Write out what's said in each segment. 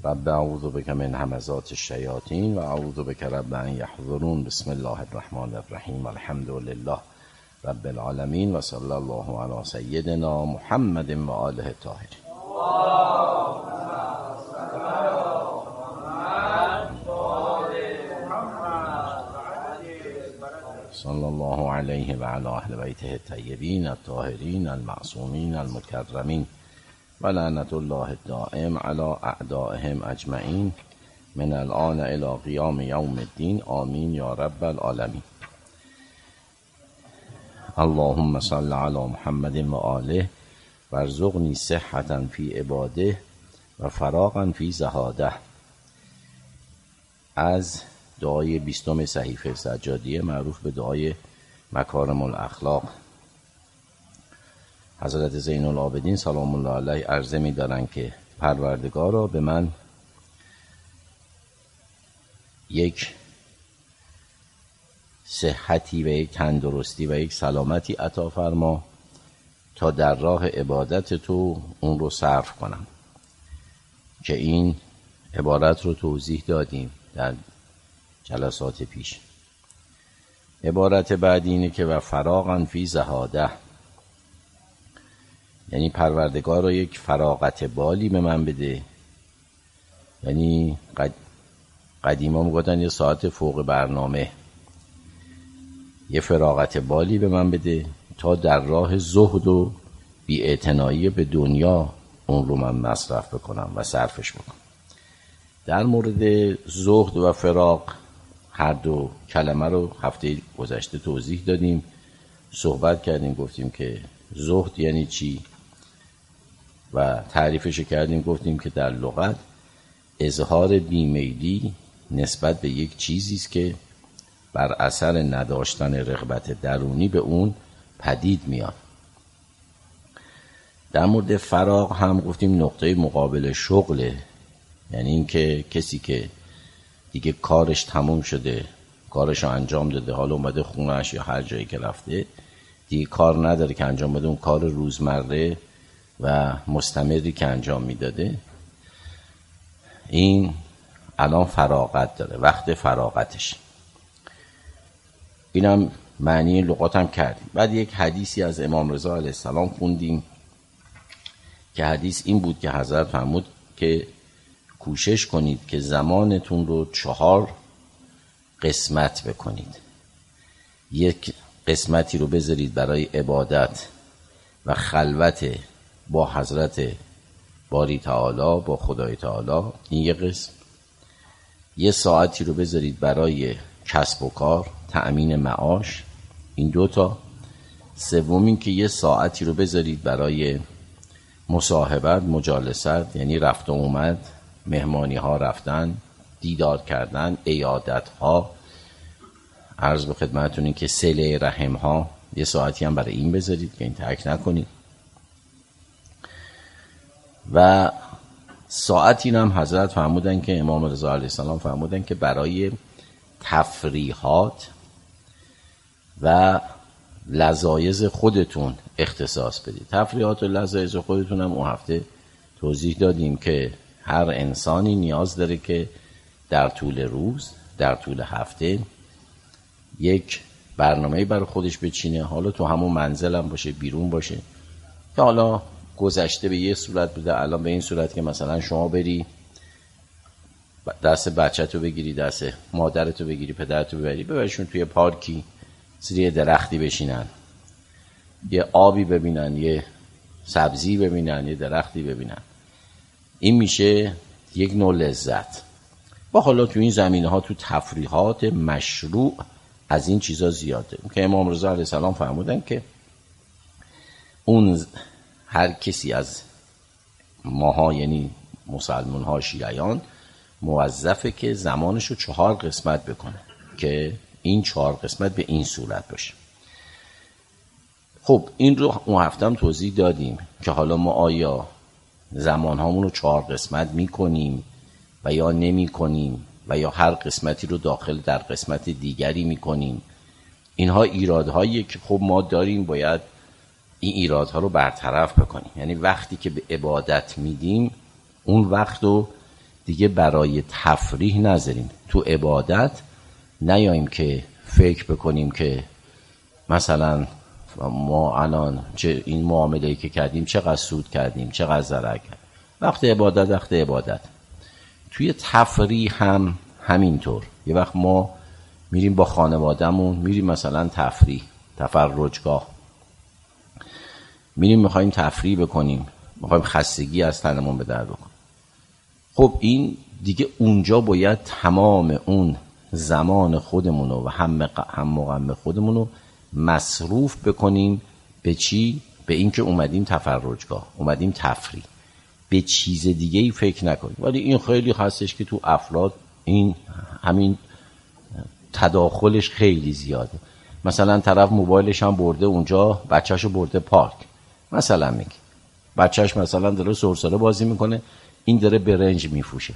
رب اعوذ بک من همزات الشیاطین و اعوذ بک رب ان یحضرون. بسم الله الرحمن الرحیم. الحمد لله رب العالمین و صلی الله علی سیدنا محمد و آله الطاهرین. صلی الله علیه و علی اهل بیته الطیبین الطاهرین المعصومین المکرمین و لعنت الله الدائم علی اعدائهم اجمعین من الان الی قیام یوم الدین. آمین یا رب العالمین. اللهم صل علی محمد و آله وارزقنی صحة فی عباده و فراغا فی زهاده. از دعای 20 صحیفه سجادیه معروف به دعای مکارم الاخلاق. حضرت زین العابدین سلام الله علیه عرضه می دارن که پروردگارا به من یک صحتی و یک تندرستی و یک سلامتی عطا فرما تا در راه عبادت تو اون رو صرف کنم، که این عبارت رو توضیح دادیم در جلسات پیش. عبارت بعدی اینه که و فراغا فی زهاده، یعنی پروردگار رو یک فراغت بالی به من بده. یعنی قدیما میگفتن یه ساعت فوق برنامه، یه فراغت بالی به من بده تا در راه زهد و بی‌اعتنایی به دنیا اون رو من مصرف بکنم و صرفش بکنم. در مورد زهد و فراغ هر دو کلمه رو هفته گذشته توضیح دادیم، صحبت کردیم، گفتیم که زهد یعنی چی و تعریفش کردیم. گفتیم که در لغت اظهار بیمیلی نسبت به یک چیزی است که بر اثر نداشتن رغبت درونی به اون پدید میاد. در مورد فراغ هم گفتیم نقطه مقابل شغله، یعنی این که کسی که دیگه کارش تموم شده، کارش رو انجام داده، حالا اومده خونهش یا هر جایی که رفته دیگه کار نداره که انجام بده، اون کار روزمره و مستمری که انجام میداده، این الان فراغت داره، وقت فراغتش. اینم معنی لغات هم کردیم. بعد یک حدیثی از امام رضا علیه السلام خوندیم که حدیث این بود که حضرت فرمود که کوشش کنید که زمانتون رو 4 قسمت بکنید. یک قسمتی رو بذارید برای عبادت و خلوت با حضرت باری تعالی، با خدای تعالی، این یک قسم. یه ساعتی رو بذارید برای کسب و کار، تأمین معاش، این 2 تا. سومین که یه ساعتی رو بذارید برای مصاحبت، مجالست، یعنی رفت و اومد، مهمانی ها رفتن، دیدار کردن، عیادت ها، عرض به خدمتتون این که صله رحم ها، یه ساعتی هم برای این بذارید که این ترک نکنید. و ساعتی هم حضرت فرمودن که امام رضا علیه السلام فرمودن که برای تفریحات و لذایذ خودتون اختصاص بدید. تفریحات و لذایذ خودتون هم اون هفته توضیح دادیم که هر انسانی نیاز داره که در طول روز، در طول هفته یک برنامه‌ای برای خودش بچینه، حالا تو همون منزل هم باشه، بیرون باشه، که حالا گذشته به یه صورت بوده، الان به این صورت که مثلا شما بری دست بچه‌تو بگیری، دست مادرتو بگیری، پدرتو ببریشون توی پارکی زیر درختی بشینن، یه آبی ببینن، یه سبزی ببینن، یه درختی ببینن. این میشه یک نوع لذت. با حالا تو این زمینه ها، تو تفریحات مشروع از این چیزا زیاده که امام رضا علیه السلام فرمودن که اون هر کسی از ماها، یعنی مسلمان ها، شیعیان، موظفه که زمانشو 4 قسمت بکنه که این 4 قسمت به این صورت باشه. خب این رو اون هفته هم توضیح دادیم که حالا ما آیا زمان هامون رو 4 قسمت میکنیم و یا نمی کنیم و یا هر قسمتی رو داخل در قسمت دیگری میکنیم. اینها ایرادهایی که خب ما داریم، باید این ایرادها رو برطرف بکنیم. یعنی وقتی که به عبادت میدیم اون وقت رو دیگه برای تفریح نذاریم. تو عبادت نیاییم که فکر بکنیم که مثلا ما الان چه این معامله‌ای که کردیم چقدر سود کردیم، چقدر ضرر کردیم. وقت عبادت. توی تفریح هم همینطور. یه وقت ما میریم با خانوادهمون، میریم مثلا تفرجگاه، میریم میخوایم تفریح بکنیم، میخوایم خستگی از تنمون به در بکنیم. خب این دیگه اونجا باید تمام اون زمان خودمونو و هم مقام خودمونو مصروف بکنیم به چی؟ به این که اومدیم تفرجگاه، اومدیم تفریح، به چیز دیگه ای فکر نکنیم. ولی این خیلی هستش که تو افراد این همین تداخلش خیلی زیاده. مثلا طرف موبایلش هم برده اونجا، بچه‌شو برده پارک، مثلا میگه بچه‌ش مثلا داره سرسره بازی میکنه، این داره برنج میفروشه،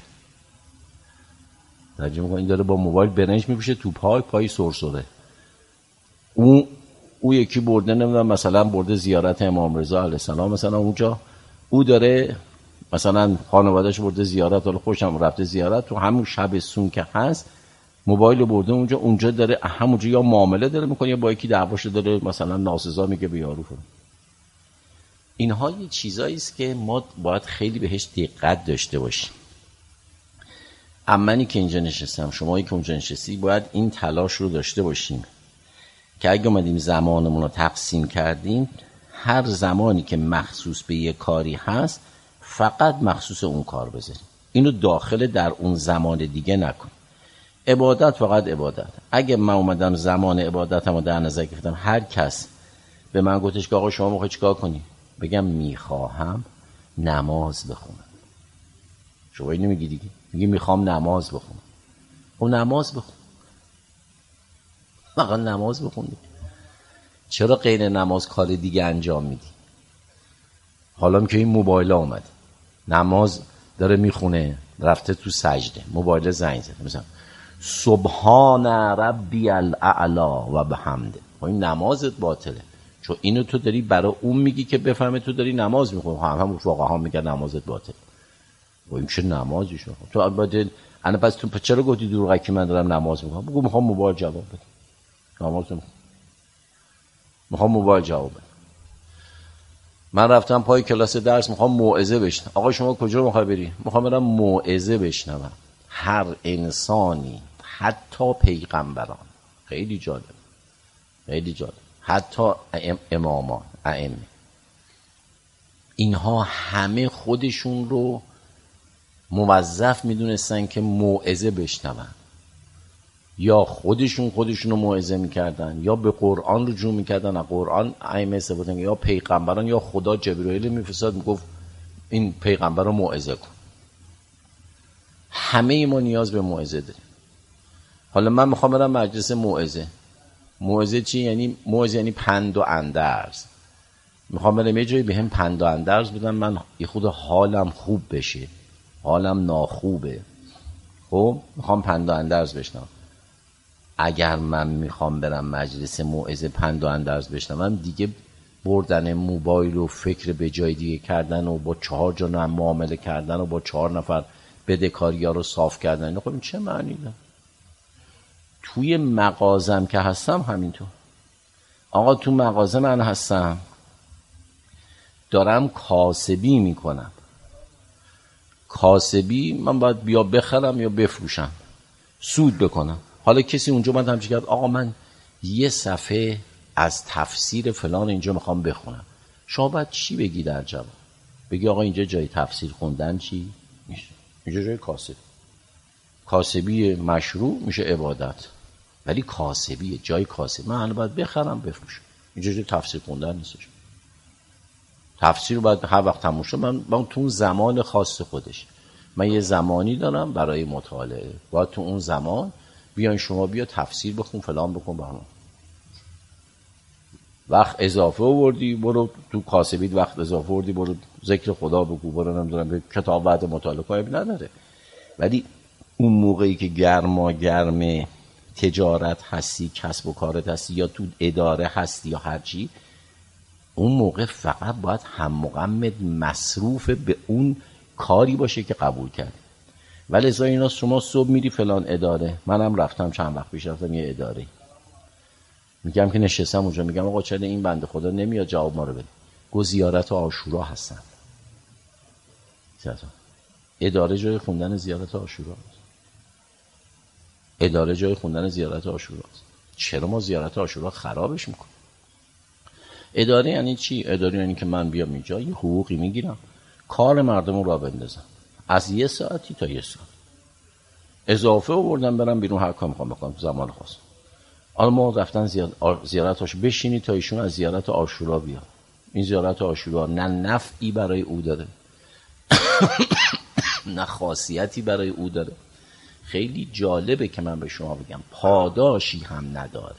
این داره با موبایل برنج میفروشه تو پارک پای سرسره. اون یکی برده نمیدونم مثلا برده زیارت امام رضا علیه السلام، مثلا اونجا او داره مثلا خانواده‌اش برده زیارت، حالا خوشم رفته زیارت، تو همون شب سون که هست موبایل برده اونجا داره همونجا یا معامله داره میکنه یا با یکی دعواشو داره مثلا ناسزا میگه به یارو. اینها یه چیزایی است که ما باید خیلی بهش دقت داشته باشیم. امنی که اینجا نشستم، شمایی که اونجا نشستی، باید این تلاش رو داشته باشیم که اگه اومدیم زمانمون رو تقسیم کردیم، هر زمانی که مخصوص به یه کاری هست فقط مخصوص اون کار بذاریم، اینو داخل در اون زمان دیگه نکن. عبادت فقط عبادت. اگه من اومدم زمان عبادتم رو در نظر گرفتم، هر کس به من گفتش که آقا شما میخوای چیکار کنی، بگم میخواهم نماز بخونم. شما اینو میگی دیگه، میگی میخوام نماز بخونم. خب نماز بخون، فقط نماز بخون دیگه. چرا غیر نماز کار دیگه انجام میدی؟ حالا که این موبایل اومد، نماز داره میخونه، رفته تو سجده، موبایل زنگ زده مثلا سبحان ربی الاعلی و بحمده، این نمازت باطله، چون اینو تو داری برای اون میگی که بفهمه تو داری نماز میخونی. هم فقها میگن نمازت باطله. و این چه نمازی شد؟ تو البته انا پس تو چرا گفتی دروغکی من دارم نماز میخونم؟ بگو میخوام موبایل جواب بدم. نماز میخوام موبایل جواب بدم. من رفتم پای کلاس درس، میخوام موعظه بشنوم. آقا شما کجا میخوای بری؟ میخوام برم موعظه بشنوم. هر انسانی، حتی پیغمبران، خیلی جالب، حتی امامان، ائمه، اینها همه خودشون رو موظف میدونستن که موعظه بشنون. یا خودشون رو موعظه میکردن، یا به قرآن رجوع میکردن، از قرآن ائمه استفاده میکردن، یا پیغمبران، یا خدا جبرائیل میفرستاد میگفت این پیغمبر رو موعظه کن. همه ما نیاز به موعظه داریم. حالا من میخوام برم مجلس موعظه. موعظه چی یعنی؟ موعظه یعنی پند و اندرز. میخوام برم یه جایی بهم پند و اندرز بدن، من یه خود حالم خوب بشه، حالم ناخوبه، خب میخوام پند و اندرز بشنوم. اگر من میخوام برم مجلس موعظه پند و اندرز بشنوم، دیگه بردن موبایل و فکر به جای دیگه کردن و با 4 جا معامله کردن و با 4 نفر بدهکاری‌ها رو صاف کردن، خب این چه معنی داره؟ توی مغازم که هستم همینطور. آقا تو مغازه من هستم، دارم کاسبی میکنم. کاسبی من باید بیا بخرم یا بفروشم، سود بکنم. حالا کسی اونجا من همچی کرد، آقا من یه صفحه از تفسیر فلان اینجا میخوام بخونم. شما باید چی بگی در جواب؟ بگی آقا اینجا جای تفسیر خوندن چی میشه؟ اینجا جای کاسب. کاسبی مشروع میشه عبادت، ولی کاسبیه، جای کاسب. من الان باید بخرم بفروشم. اینجا جای تفسیر خوندن نیستش. تفسیر باید هر وقت تموم شد، من تو اون زمان خاص خودش، من یه زمانی دارم برای مطالعه، باید تو اون زمان بیان شما بیا تفسیر بخون فلان بکن برام. وقت اضافه آوردی برو تو کاسبیت، وقت اضافه آوردی برو ذکر خدا بگو، برو نمیدونم به کتاب بعد مطالعه کاری نداره. ولی اون موقعی که گرم تجارت هستی، کسب و کارت هستی، یا تو اداره هستی یا هر چی، اون موقع فقط باید هم مصروف به اون کاری باشه که قبول کرد. ولی ازا اینا شما صبح میری فلان اداره، منم رفتم چند وقت پیش رفتم یه اداره، میگم که نشستم اونجا، میگم آقا چرا این بنده خدا نمیاد جواب ما رو بده؟ گو زیارت عاشورا هستن. اداره جای خوندن زیارت عاشورا، اداره جای خوندن زیارت عاشورا. چرا ما زیارت عاشورا خرابش میکنیم؟ اداره یعنی چی؟ اداره یعنی که من بیام اینجا یه حقوقی میگیرم، کار مردم رو را بندازم از 1 ساعتی تا 1 ساعت، اضافه آوردم برم بیرون هر کار میخوام بکنم زمان خاص. حالا ما رفتن زیارت عاشورا، بشینی تا ایشون از زیارت عاشورا بیاد. این زیارت عاشورا نه نفعی برای او داره نه خاصیتی برای او داره. خیلی جالبه که من به شما بگم پاداشی هم نداره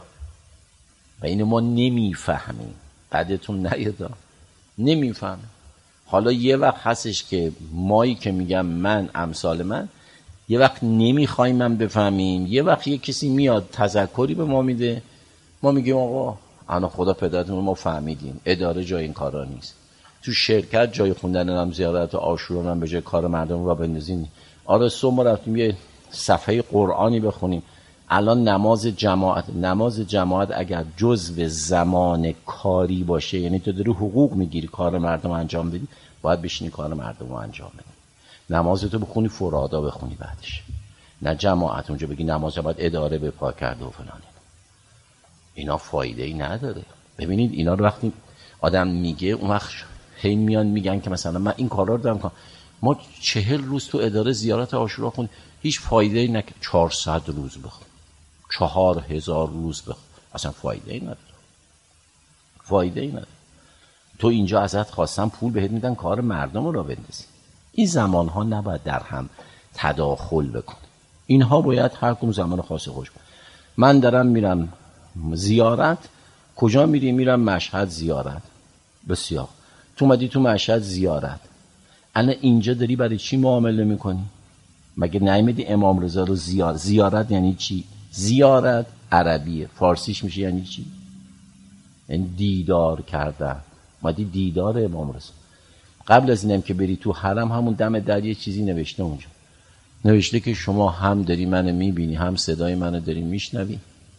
و اینو ما نمیفهمیم. بعدتون نیاد نمیفهمیم. حالا یه وقت هستش که مایی که میگم من امثال من یه وقت نمیخوایم من بفهمیم، یه وقت یه کسی میاد تذکری به ما میده، ما میگیم آقا انا خدا پدرتون ما فهمیدیم اداره جای این کارا نیست. تو شرکت جای خوندن هم زیارت عاشورا هم به جای کار مردم را بندازین. آره صبح ما رفتیم یه صفحه قرآنی بخونیم. الان نماز جماعت اگر جزو زمان کاری باشه، یعنی تو داری حقوق میگیری کار مردم انجام بدی، باید بشینی کار مردم رو انجام بدی. نمازتو بخونی فرادا بخونی بعدش، نه جماعت اونجا بگی نماز باید اداره به پا کرده و فلان. اینا فایده ای نداره. ببینید اینا رو وقتی آدم میگه اون وقت هی میان میگن که مثلا من این کارا رو دارم کنم. ما 40 روز تو اداره زیارت عاشورا خوندیم هیچ فایده ای نکرد. 400 روز بخون، 4000 روز بخون، اصلا فایده ای نداره. فایده ای نداره. تو اینجا ازت خواستن پول بهت میدن کار مردم رو بندازی. این زمان ها نباید در هم تداخل بکنه. اینها باید هر کدوم زمان خاص خوش کنه. من دارم میرم زیارت، کجا میری؟ میرم مشهد زیارت. بسیار تو اومدی تو مشهد زیارت، انا اینجا داری برای چی معامله میکنی؟ مگه نمیدی امام رضا رو زیارت یعنی چی؟ زیارت عربیه، فارسیش میشه یعنی چی؟ یعنی دیدار کردن. اومدی دیدار امام رضا. قبل از اینم که بری تو حرم همون دم در یه چیزی نوشته اونجا، نوشته که شما هم داری منو میبینی، هم صدای منو داری میشنوی،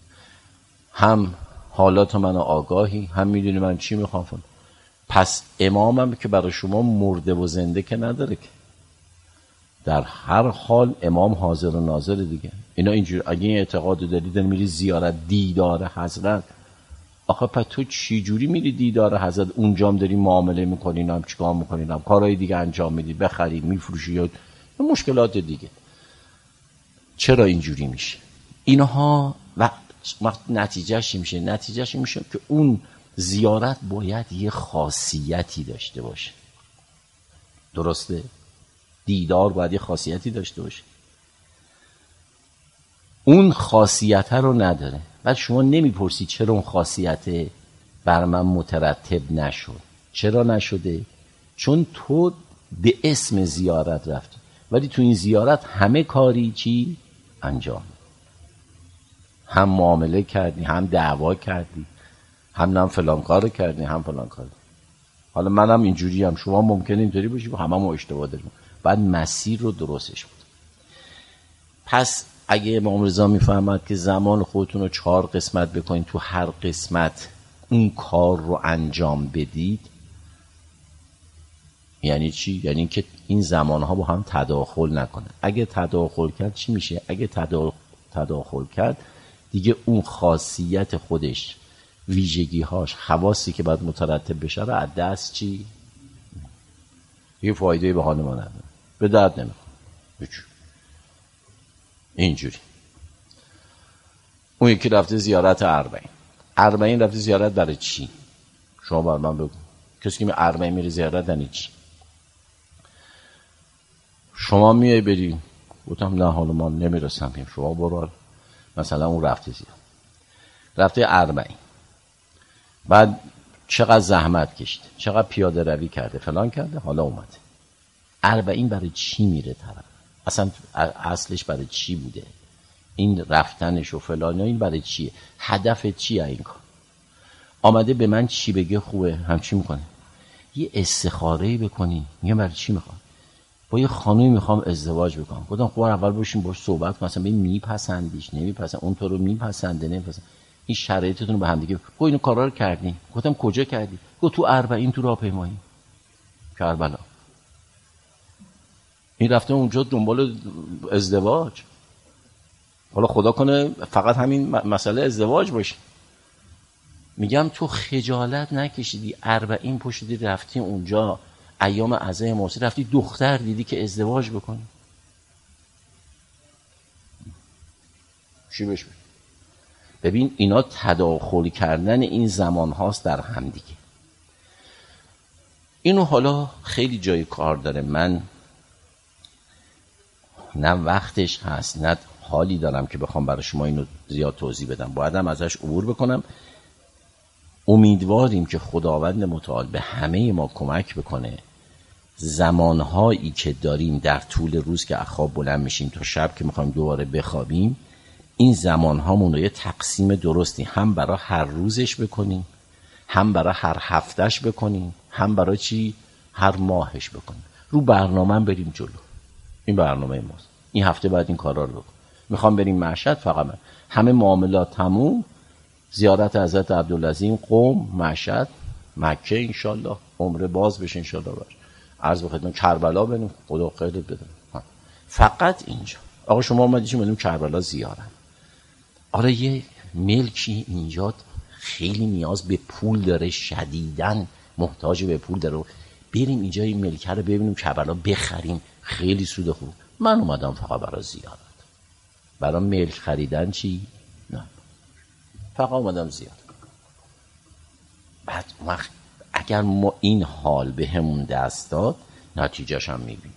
هم حالات منو آگاهی، هم میدونی من چی میخوام. پس امامم که برای شما مرده و زنده که نداره که، در هر حال امام حاضر و ناظر دیگه. اینا اینجور اگه این اعتقاد داری میری زیارت دیدار حضرت، آخه پس تو چی جوری میری دیدار حضرت اونجام داری معامله میکنی، هم چیکار میکنی، هم کارهای دیگه انجام میدی، بخری میفروشی یا مشکلات دیگه. چرا اینجوری میشه؟ اینها وقت نتیجهش میشه که اون زیارت باید یه خاصیتی داشته باشه. درسته؟ دیدار باید یه خاصیتی داشته باشه. اون خاصیت رو نداره. بعد شما نمیپرسی چرا اون خاصیت بر من مترتب نشد. چرا نشده؟ چون تو به اسم زیارت رفتی، ولی تو این زیارت همه کاری چی؟ انجام. هم معامله کردی، هم دعوا کردی، هم فلان کارو کردی، هم فلان کارو. حالا منم اینجوری هم، شما ممکنه اینطوری باشی و هممون اشتباه داریم. بعد مسیر رو درستش بود. پس اگه امام رضا میفهمد که زمان خودتون رو 4 قسمت بکنید، تو هر قسمت اون کار رو انجام بدید، یعنی چی؟ یعنی که این زمانها با هم تداخل نکنه. اگه تداخل کرد چی میشه؟ اگه تداخل کرد دیگه اون خاصیت خودش، ویژگی‌هاش، خواصی که باید مترتب بشه رو از دست چی؟ یه فایده به حال ما نداره، به درد نمیخوره. اینجوری. اون یکی رفته زیارت اربعین رفته زیارت برای چی؟ شما بر من بگو. کسی که اربعین میره زیارت یعنی چی؟ شما میای بری، گفتم نه حالا ما نمیرسم، شما برو. مثلا اون رفته اربعین، بعد چقدر زحمت کشید، چقدر پیاده روی کرده، فلان کرده، حالا اومده. اربعین برای چی میره طرف؟ اصلا اصلش برای چی بوده؟ این رفتنش و فلان، این برای چیه؟ هدف چیه این کار؟ آمده به من چی بگه خوبه؟ همچی میکنه. یه استخاره‌ای بکنی، میگه برای چی میخواد؟ با یه خانومی میخوام ازدواج بکنم. گفتم خب اول باشیم باش صحبت کنم، مثلا ببین میپسندیش نمیپسند، اون تو رو میپسنده نمیپسند، این شرایطتون رو به هم دیگه. گفت اینو کارا رو کردی؟ گفتم کجا کردی؟ گفت تو اربعین تو راهپیمایی کربلا. این رفته اونجا دنبال ازدواج. حالا خدا کنه فقط همین مسئله ازدواج باشه. میگم تو خجالت نکشیدی 40 پشتی رفتی اونجا ایام عزای موسی، رفتی دختر دیدی که ازدواج بکنی؟ چی بهش بگی؟ ببین اینا تداخل کردن این زمان هاست در هم دیگه. اینو حالا خیلی جای کار داره، من نه وقتش هست نه حالی دارم که بخوام برای شما اینو زیاد توضیح بدم، بایدم ازش عبور بکنم. امیدواریم که خداوند متعال به همه ما کمک بکنه زمانهایی که داریم در طول روز که اخواب بلند میشیم تا شب که میخوایم دوباره بخوابیم، این زمانهامون رو یه تقسیم درستی هم برای هر روزش بکنیم، هم برای هر هفتهش بکنیم، هم برای چی؟ هر ماهش بکنیم. رو برنامه بریم جلو. این برنامه ماست. این هفته بعد این کارا رو بکن. میخوام بریم مشهد، فقط من همه معاملات تموم، زیارت حضرت عبدالعظیم، قم، مشهد، مکه، انشالله عمره باز بشه انشالله. باشه عرض به خدمت کربلا بریم، خدا خیرت بده. فقط اینجا آقا شما اومدید بریم کربلا زیارت. آره یه ملکی اینجا خیلی نیاز به پول داره، شدیداً محتاج به پول داره، بریم اینجا این ملکه رو ببینیم کربلا بخریم، خیلی سود خوب. من اومدم فقط برای زیارت. برای ملک خریدن چی؟ نه، فقط اومدم زیارت. بعد اگر ما این حال به همون دست داد، نتیجهش هم میبینیم.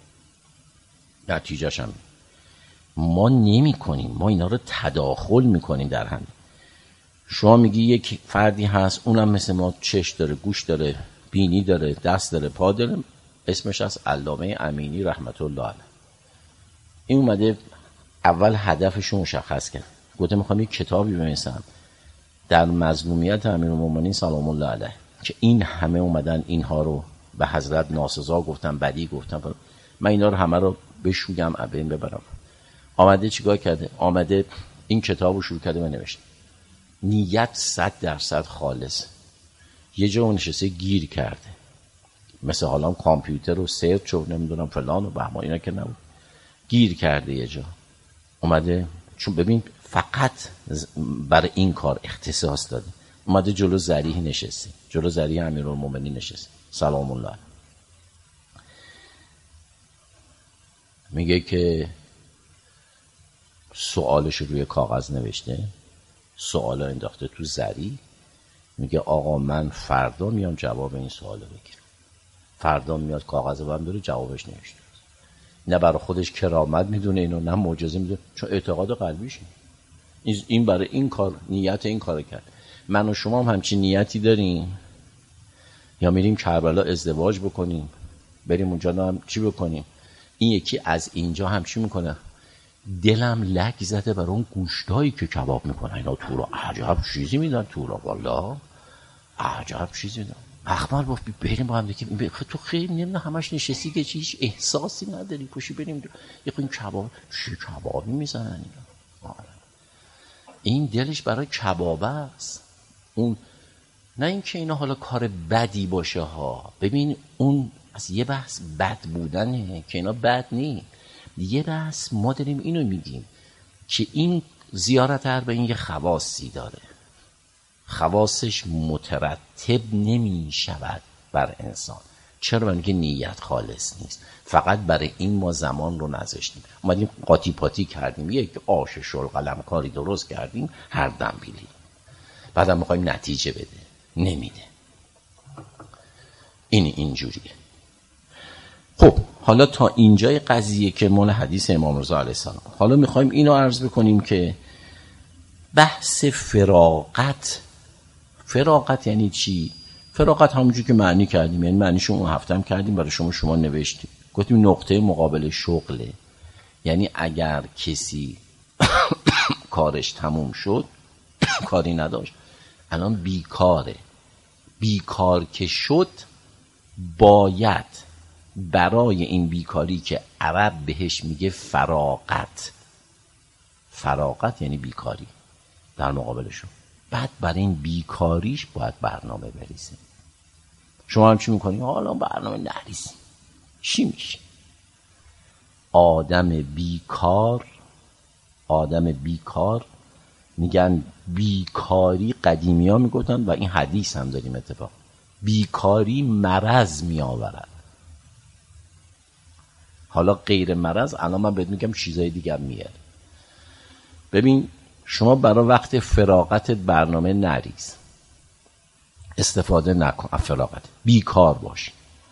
ما نمی کنیم، ما اینا رو تداخل میکنیم در هم. شما میگی یک فردی هست اونم مثل ما چشم داره، گوش داره، بینی داره، دست داره، پا داره، اسمش از علامه امینی رحمت الله علیه. این اومده اول هدفشو مشخص کرد، گفته میخوام یک کتابی بنویسم در مظلومیت امیرالمومنین سلام الله علیه، که این همه اومدن اینها رو به حضرت ناسزا گفتن، بدی گفتن، من اینا رو همه رو بشویم بین ببرم. آمده چیکار کرده؟ آمده این کتاب رو شروع کرده و نوشته. نیت 100% خالص. یه جا نشسته گیر کرده، مثل حالا کامپیوتر و سرچ و نمیدونم فلان و بهمان اینا که نبود، گیر کرده یه جا. اومده چون ببین فقط برای این کار اختصاص داده، اومده جلو ذریح نشسته، جلو ذریح امیرالمومنین نشسته سلام الله علیه. میگه که سوالش روی کاغذ نوشته، سوال انداخته تو ذریح. میگه آقا من فردا میام جواب این سوال رو بگیرم. فردا میاد کاغذ رو بهم داره جوابش نوشته. نه برای خودش کرامت میدونه اینو، نه معجزه میدونه، چون اعتقاد قلبیشه. این برای این کار نیت این کارو کرد. من و شما هم همچین نیتی داریم؟ یا میریم کربلا ازدواج بکنیم، بریم اونجا هم چی بکنیم؟ این یکی از اینجا هم چی میکنه؟ دلم لک زده برای اون گوشتایی که کباب میکنن اینا تو رو، عجب چیزی میدن تو رو، والله عجب چیزی میدن. اخمر گفت بریم با هم دیگه. تو خیلی نمیدونم همش نشستی که هیچ احساسی نداری، پوشی بریم یه این کباب، چه کبابی میزنن اینا؟ این دلش برای کبابه است. اون نه اینکه اینا حالا کار بدی باشه ها. ببین اون از یه بحث بد بودنه که اینا بد نی. یه بحث ما داریم اینو میگیم که این زیارت اربعین یه خواصی داره، خواصش مترتب نمی شود بر انسان. چرا؟ برای اینکه نیت خالص نیست. فقط برای این ما زمان رو نذاشتیم، اومدیم قاطی پاتی کردیم، یک آش شل قلم کاری درست کردیم، هر دم بیلی، بعدم میخوایم نتیجه بده، نمیده. اینجوریه. خب حالا تا اینجای قضیه که مال حدیث امام رضا علیه السلام. حالا میخوایم اینو عرض بکنیم که بحث فراغت یعنی چی؟ فراغت همونجور که معنی کردیم، یعنی معنیشو اون هفته هم کردیم، برای شما نوشتیم، گفتیم نقطه مقابل شغله. یعنی اگر کسی کارش تموم شد، کاری نداشت، الان بیکاره، بیکار که شد باید برای این بیکاری که عرب بهش میگه فراغت، فراغت یعنی بیکاری در مقابلشون، بعد برای این بیکاریش باید برنامه بریزیم. شما هم چی میکنید؟ حالا برنامه نریزیم چی میشه؟ آدم بیکار میگن بیکاری، قدیمی ها میگفتن و این حدیث هم داریم اتفاق، بیکاری مرض میآورد. حالا غیر مرض الان من بهت میگم چیزای دیگه میاره. ببین شما برای وقت فراغتت برنامه نریز، استفاده نکن از فراغت، بیکار باش.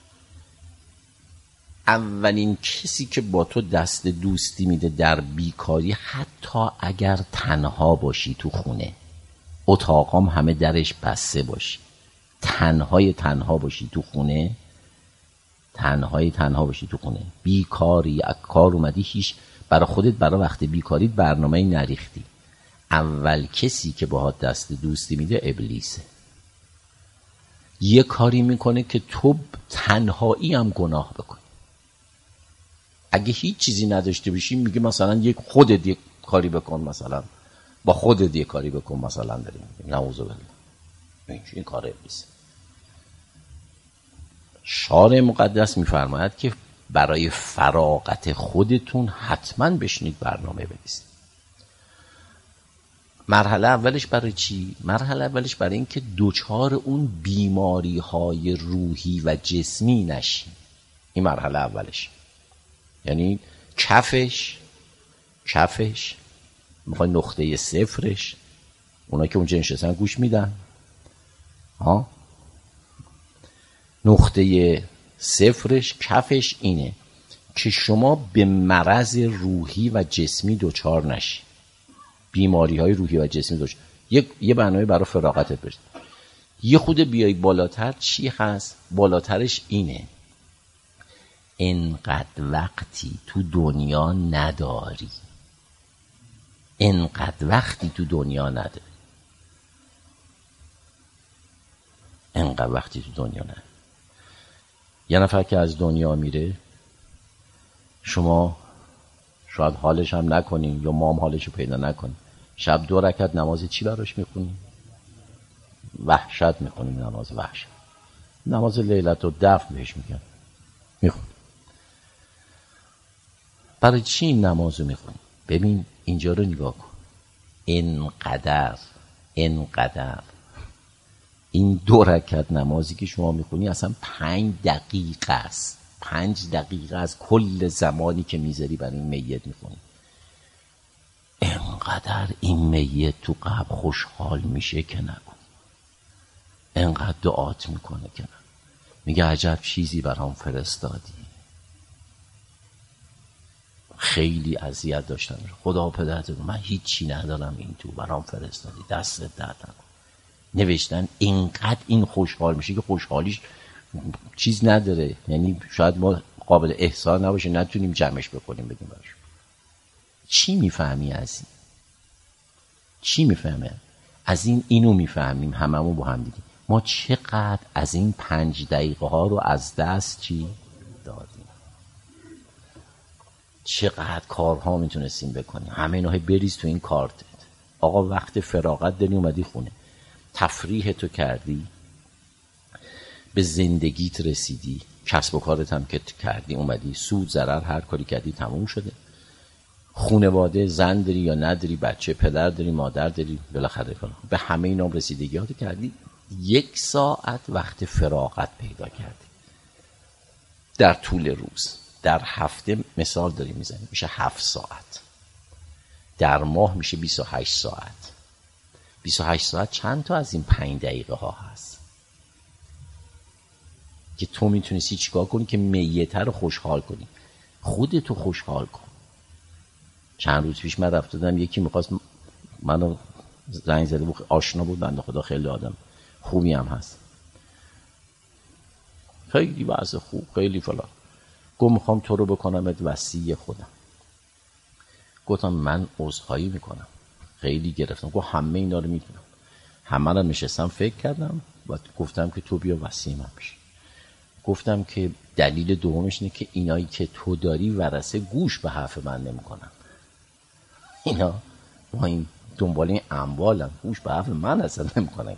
اولین کسی که با تو دست دوستی میده در بیکاری، حتی اگر تنها باشی تو خونه، اتاقام همه درش بسته باشی، تنها باشی تو خونه، تنها باشی تو خونه، بیکاری، از کار اومدی، هیچ برای خودت برای وقت بیکاری برنامه‌ای نریختی، اول کسی که باهات دست دوستی میده ابلیسه. یه کاری میکنه که تو تنهایی هم گناه بکنی. اگه هیچ چیزی نداشته باشی میگه مثلا خودت یک کاری بکن، مثلا با خودت یک کاری بکن، مثلا داریم نعوذ بالله، این کار ابلیسه. شارع مقدس میفرماید که برای فراغت خودتون حتما بشینید برنامه بنویسید. مرحله اولش برای چی؟ مرحله اولش برای این که دوچار اون بیماری های روحی و جسمی نشی. این مرحله اولش، یعنی کفش میخوای نقطه صفرش، اونا که اونجا نشستن گوش میدن، نقطه صفرش کفش اینه که شما به مرض روحی و جسمی دوچار نشی، بیماری های روحی و جسمی دوچار. یه برنامه برای فراغتت بشه. یه خود بیای بالاتر، چی هست؟ بالاترش اینه، انقدر وقتی تو دنیا نداری، انقدر وقتی تو دنیا نداری، انقدر وقتی تو دنیا نداری. یه نفر که از دنیا میره، شما شاید حالش هم نکنین یا ما هم حالش رو پیدا نکنیم، شب 2 رکعت نماز چی براش میخونیم؟ وحشت میخونیم، نماز وحشت، نماز لیلت و دفن بهش میگن، میخونیم. برای چی این نماز رو میخونیم؟ ببین اینجا رو نگاه کن، انقدر این 2 رکعت نمازی که شما میخونی اصلا 5 دقیقه است، 5 دقیقه از کل زمانی که میذاری برای این میت میخونی. انقدر این میت تو قبر خوشحال میشه که نگو، انقدر دعات میکنه که نگو، میگه عجب چیزی برام فرستادی. خیلی اذیت داشتم، خدا پدرت رو، من هیچی ندارم، این تو برام فرستادی، دستت درد نکن. نوشتن اینقدر این خوشحال میشه که خوشحالیش چیز نداره، یعنی شاید ما قابل احسان نباشه، نتونیم جمعش بکنیم بگیم براش. چی میفهمی از این؟ چی میفهمه از این؟ اینو میفهمیم هممون با هم دیگه، ما چقدر از این 5 دقیقه ها رو از دست چی دادیم، چقدر کارها میتونستیم بکنیم. همه اینها بریز تو این کارتت. آقا وقت فراغت داری اومدی خونه، تفریح تو کردی، به زندگیت رسیدی، کسب و کارت هم که کردی، اومدی سود ضرر هر کاری کردی تموم شده، خانواده، زن داری یا نداری، بچه، پدر داری، مادر داری، بالاخره به همه اینا رسیدگیات کردی. 1 ساعت وقت فراغت پیدا کردی در طول روز. در هفته مثال داری میزنی، میشه 7 ساعت، در ماه میشه 28 ساعت. 28 ساعت چند تا از این 5 دقیقه ها هست که تو میتونستی چیکار کنی که میته رو خوشحال کنی، خودتو خوشحال کن. چند روز پیش من رفته بودم، یکی میخواست منو زنگ زده بود، آشنا بود، بنده خدا خیلی آدم خوبی هم هست، خیلی وضع خوب، خیلی فلان. گفت میخوام تو رو بکنم وصی خودم. گفتم من عذرخواهی میکنم، خیلی گرفتم. گفت همه اینا رو میدونم، همه رو نشستم فکر کردم و گفتم که تو بیا وصی من بشی. گفتم که دلیل دومش اینه که اینایی که تو داری ورثه گوش به حرف من نمیکنن. اینا ما این دنبال این اموالن، گوش به حرف من اصلا نمیکنن.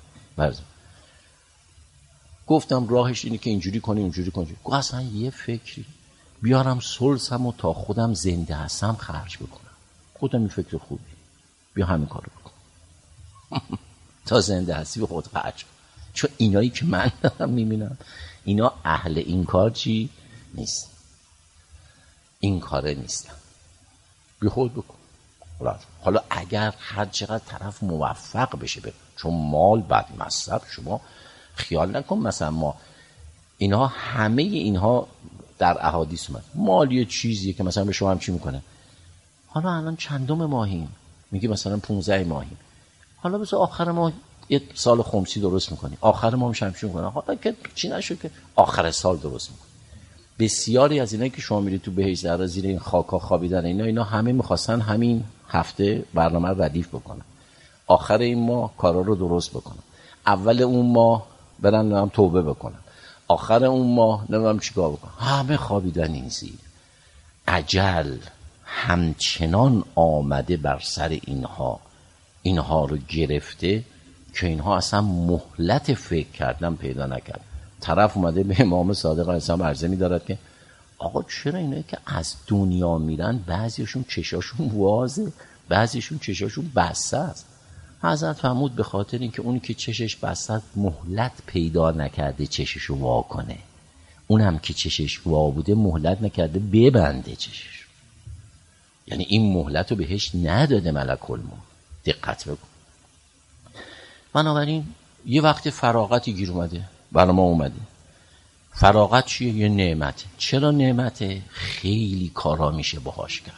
گفتم راهش اینه که اینجوری کنی اونجوری کنی. گفت اصلا یه فکری بیارم سلسم و تا خودم زنده هستم خرج بکنم. خودم این فکر خوبی، بیا همین کارو بکن. تا زنده هستی به خود خرج کن. چون اینایی که من دارم میبینم اینا اهل این کار چی نیست، این کاره نیستن، بی خود بکن. حالا اگر هر چقدر طرف موفق بشه چون مال بد مصرف، شما خیال نکن مثلا ما اینها همه اینها در احادیث اومد. مال یه چیزیه که مثلا به شما هم چی میکنه، حالا الان چندم ماهیم، میگی مثلا 15 ماهیم، حالا بذار آخر ماه یه سال خمسی درست میکنی، آخر ماه میشم چی میکنه، حالا که چی نشد که آخر سال درست میکنی. بسیاری از اینایی که شما میرید تو بهشت در زیر این خاکا خوابیدن اینا همه میخواستن همین هفته برنامه ردیف بکنن، آخر این ماه کارا رو درست بکنن، اول اون ماه برن نام توبه بکنن، آخر اون ماه نمیدونم چیکار بکنن. همه خوابیدن این زیر. اجل همچنان آمده بر سر اینها رو گرفته که اینها اصلا مهلت فکر کردن پیدا نکرد. طرف اومده به امام صادق علیه السلام عرضه می‌دارد که آقا چرا اینایی که از دنیا میرن بعضیشون چشاشون وازه، بعضیشون چشاشون بسته است. حضرت فرمود به خاطر اینکه اونی که چشش بسته مهلت پیدا نکرده چششو وا کنه، اونم که چشش وا بوده مهلت نکرده ببنده چشش. یعنی این مهلت رو بهش نداده ملک الموت. دقت بکن. بنابراین یه وقت فراغتی گیر اومده برای ما اومده. فراغت چیه؟ یه نعمت. چرا نعمته؟ خیلی کارا میشه باهاش کرد.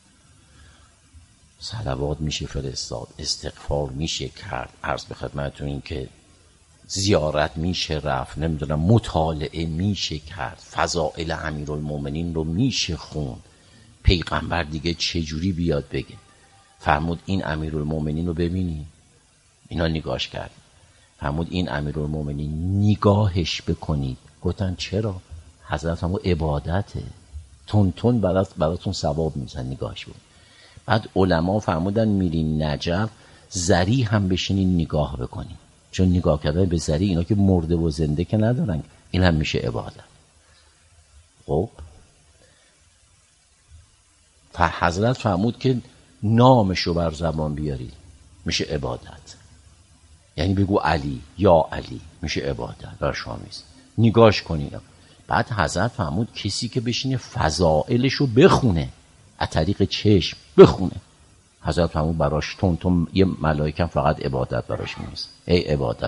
صلوات میشه فرستاد، استغفار میشه کرد، عرض به خدمتتون این که زیارت میشه رفت، نمیدونم مطالعه میشه کرد، فضائل امیرالمومنین رو میشه خوند. پیغمبر دیگه چجوری بیاد بگه فرمود این امیرالمومنین رو ببینی، اینا نگاهش کرد، فرمود این امیرالمومنین نگاهش بکنید. گفتن چرا؟ حضرت همون عبادته، تون براتون ثواب میزن نگاهش بکنید. بعد علما فرمودن میرین نجف زری هم بشینین نگاه بکنین، چون نگاه کردن به زری اینا که مرده و زنده که ندارن، این هم میشه عبادت. خب حضرت فرمود که نامشو بر زبان بیاری، میشه عبادت. یعنی بگو علی یا علی، میشه عبادت بر شما میز نگاش کنین. بعد حضرت فرمود کسی که بشینه فضائلشو بخونه از طریق چشم بخونه، حضرت فرمود براش تون یه ملائکه فقط عبادت براش می‌نویسه. هی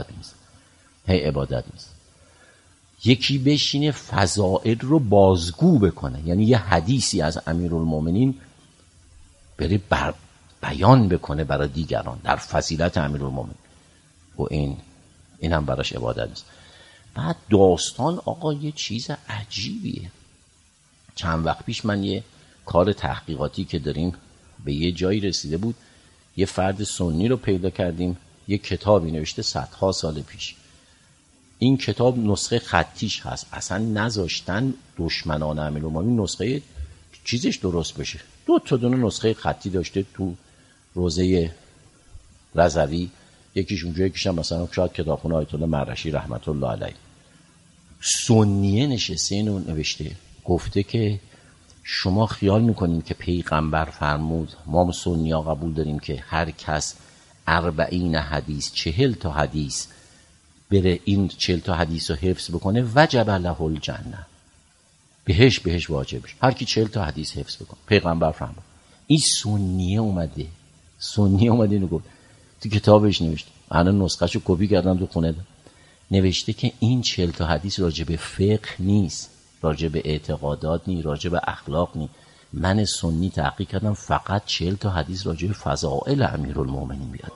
عبادت نیست. یکی بشینه فضائل رو بازگو بکنه، یعنی یه حدیثی از امیرالمومنین بره بیان بکنه برای دیگران در فضیلت امیرالمومنین، و این هم براش عبادت نیست. بعد داستان آقا یه چیز عجیبیه. چند وقت پیش من یه کار تحقیقاتی که داریم به یه جایی رسیده بود، یه فرد سنی رو پیدا کردیم، یه کتابی نوشته صدها سال پیش. این کتاب نسخه خطیش هست، اصلا نذاشتن دشمنان امیرالمومنین نسخه چیزش درست بشه. دو نسخه خطی داشته تو روضه رضوی، یکیش اونجا، یکیش هم مثلا شاید کتابخونه آیت الله مرشی رحمت الله علیه. سنیه نشسته اینو نوشته، گفته که شما خیال میکنین که پیغمبر فرمود، ما سنی ها قبول داریم که هر کس 40 حدیث 40 تا حدیث بره این 40 تا حدیث رو حفظ بکنه وجب له الجنه، بهش واجبش، هر کی 40 تا حدیث حفظ بکنه. پیغمبر فرمود. این سنیه اومده اینو گفت، تو کتابش نوشته، الان نسخه‌شو کپی کردم تو خونه نوشته که این 40 تا حدیث راجع به فقه نیست، راجع به اعتقادات نیست، راجع به اخلاق نیست. من سنی تحقیق کردم فقط 40 تا حدیث راجع به فضائل امیرالمومنین بیاد.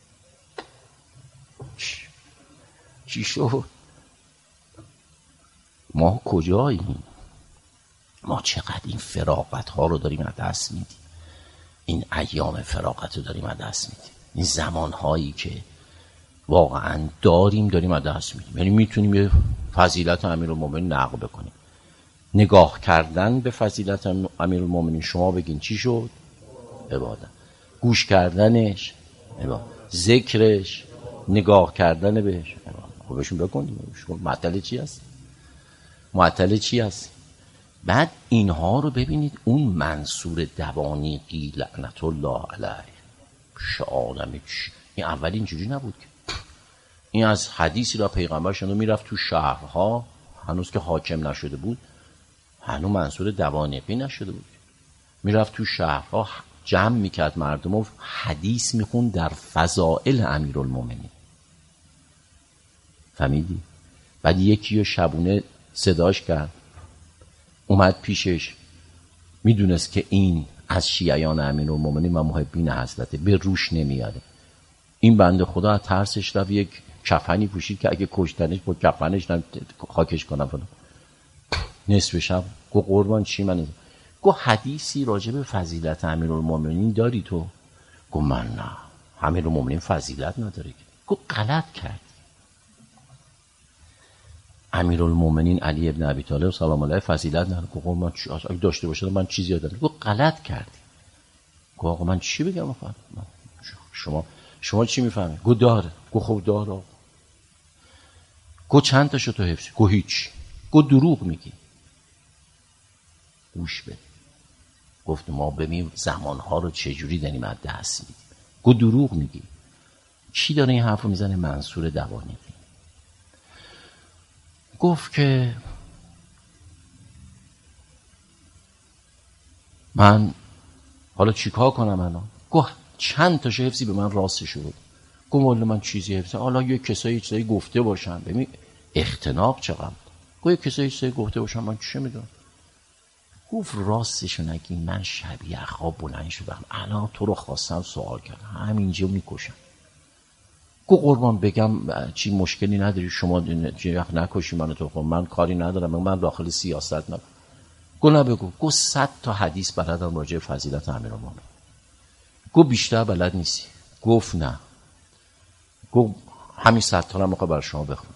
چی شد؟ ما کجاییم؟ ما چقدر این فراغت ها رو داریم از دست میدیم، این ایام فراغت رو داریم از دست میدیم، این زمان هایی که واقعا داریم از دست میدیم. یعنی میتونیم یه فضیلت امیرالمومنین نقل بکنیم. نگاه کردن به فضیلت امیرالمومنین شما بگین چی شد؟ عبادت. گوش کردنش عبادت. ذکرش، نگاه کردن بهش عبادت. خب بهشون بکنیم. معطل چی هست؟ معطل چی هست؟ بعد اینها رو ببینید. اون منصور دوانیقی لعنت الله علیه شعارم این اول اینجوری نبود که. این از حدیثی را پیغمبر شنو میرفت تو شهرها، هنوز که حاکم نشده بود، هنوز منصور دوانیقی نشده بود، میرفت تو شهرها جمع میکرد مردم و حدیث میخوند در فضائل امیرالمومنین. فهمیدی؟ بعد یکی رو شبونه صداش کرد، اومد پیشش، میدونست که این از شیعیان امیرالمومنین و محبین حضرته، به روش نمیاده. این بنده خدا از ترسش رفت یک کفنی پوشید که اگه کشتنش با کفنش خاکش کنم فلان. نصف شب گو قربان چی من؟ گو حدیثی راجع به فضیلت امیرالمومنین داری تو؟ گو من نه، امیرالمومنین فضیلت نداره. گو غلط کرد. امیرالمومنین علی ابن ابی طالب سلام الله فضیلت نداره. گو من اگه داشته باشه من چیزی یادم. گو غلط کردی. گو آقا من چی بگم آقا؟ شما چی میفهمی؟ گو داره. گو خب داره. گو چند تاشو تو حفظی؟ گو هیچ. گو دروغ میگی. گوش بده. گفت ما ببین زمانها رو چجوری داریم از دست میدیم. گو دروغ میگی. کی داره این حرفو میزنه؟ منصور دوانیقی. گفت که من حالا چیکار کنم الان؟ گفت چند تا حفظی به من راستش بود. گفت والا من چیزی حفظه. حالا یه کسایی گفته باشن. ببین اختناق چقدر. گفت کسایی گفته باشن من چه میدونم. گفت راستشو نگی من شبیه خواب بلند شدم الان تو رو خواستم سوال کردم همینجا میکشم. گفت قربان بگم چی مشکلی نداری شما نکشی منو تو. من کاری ندارم من داخل سیاست ندارم. گفت نه بگو. گفت 100 تا حدیث بلدم راجع فضیلت امیرالمومنین. گفت بیشتر بلد نیستی. گفت نه. گفت همین 100 تا رو میخوام برای شما بخونم.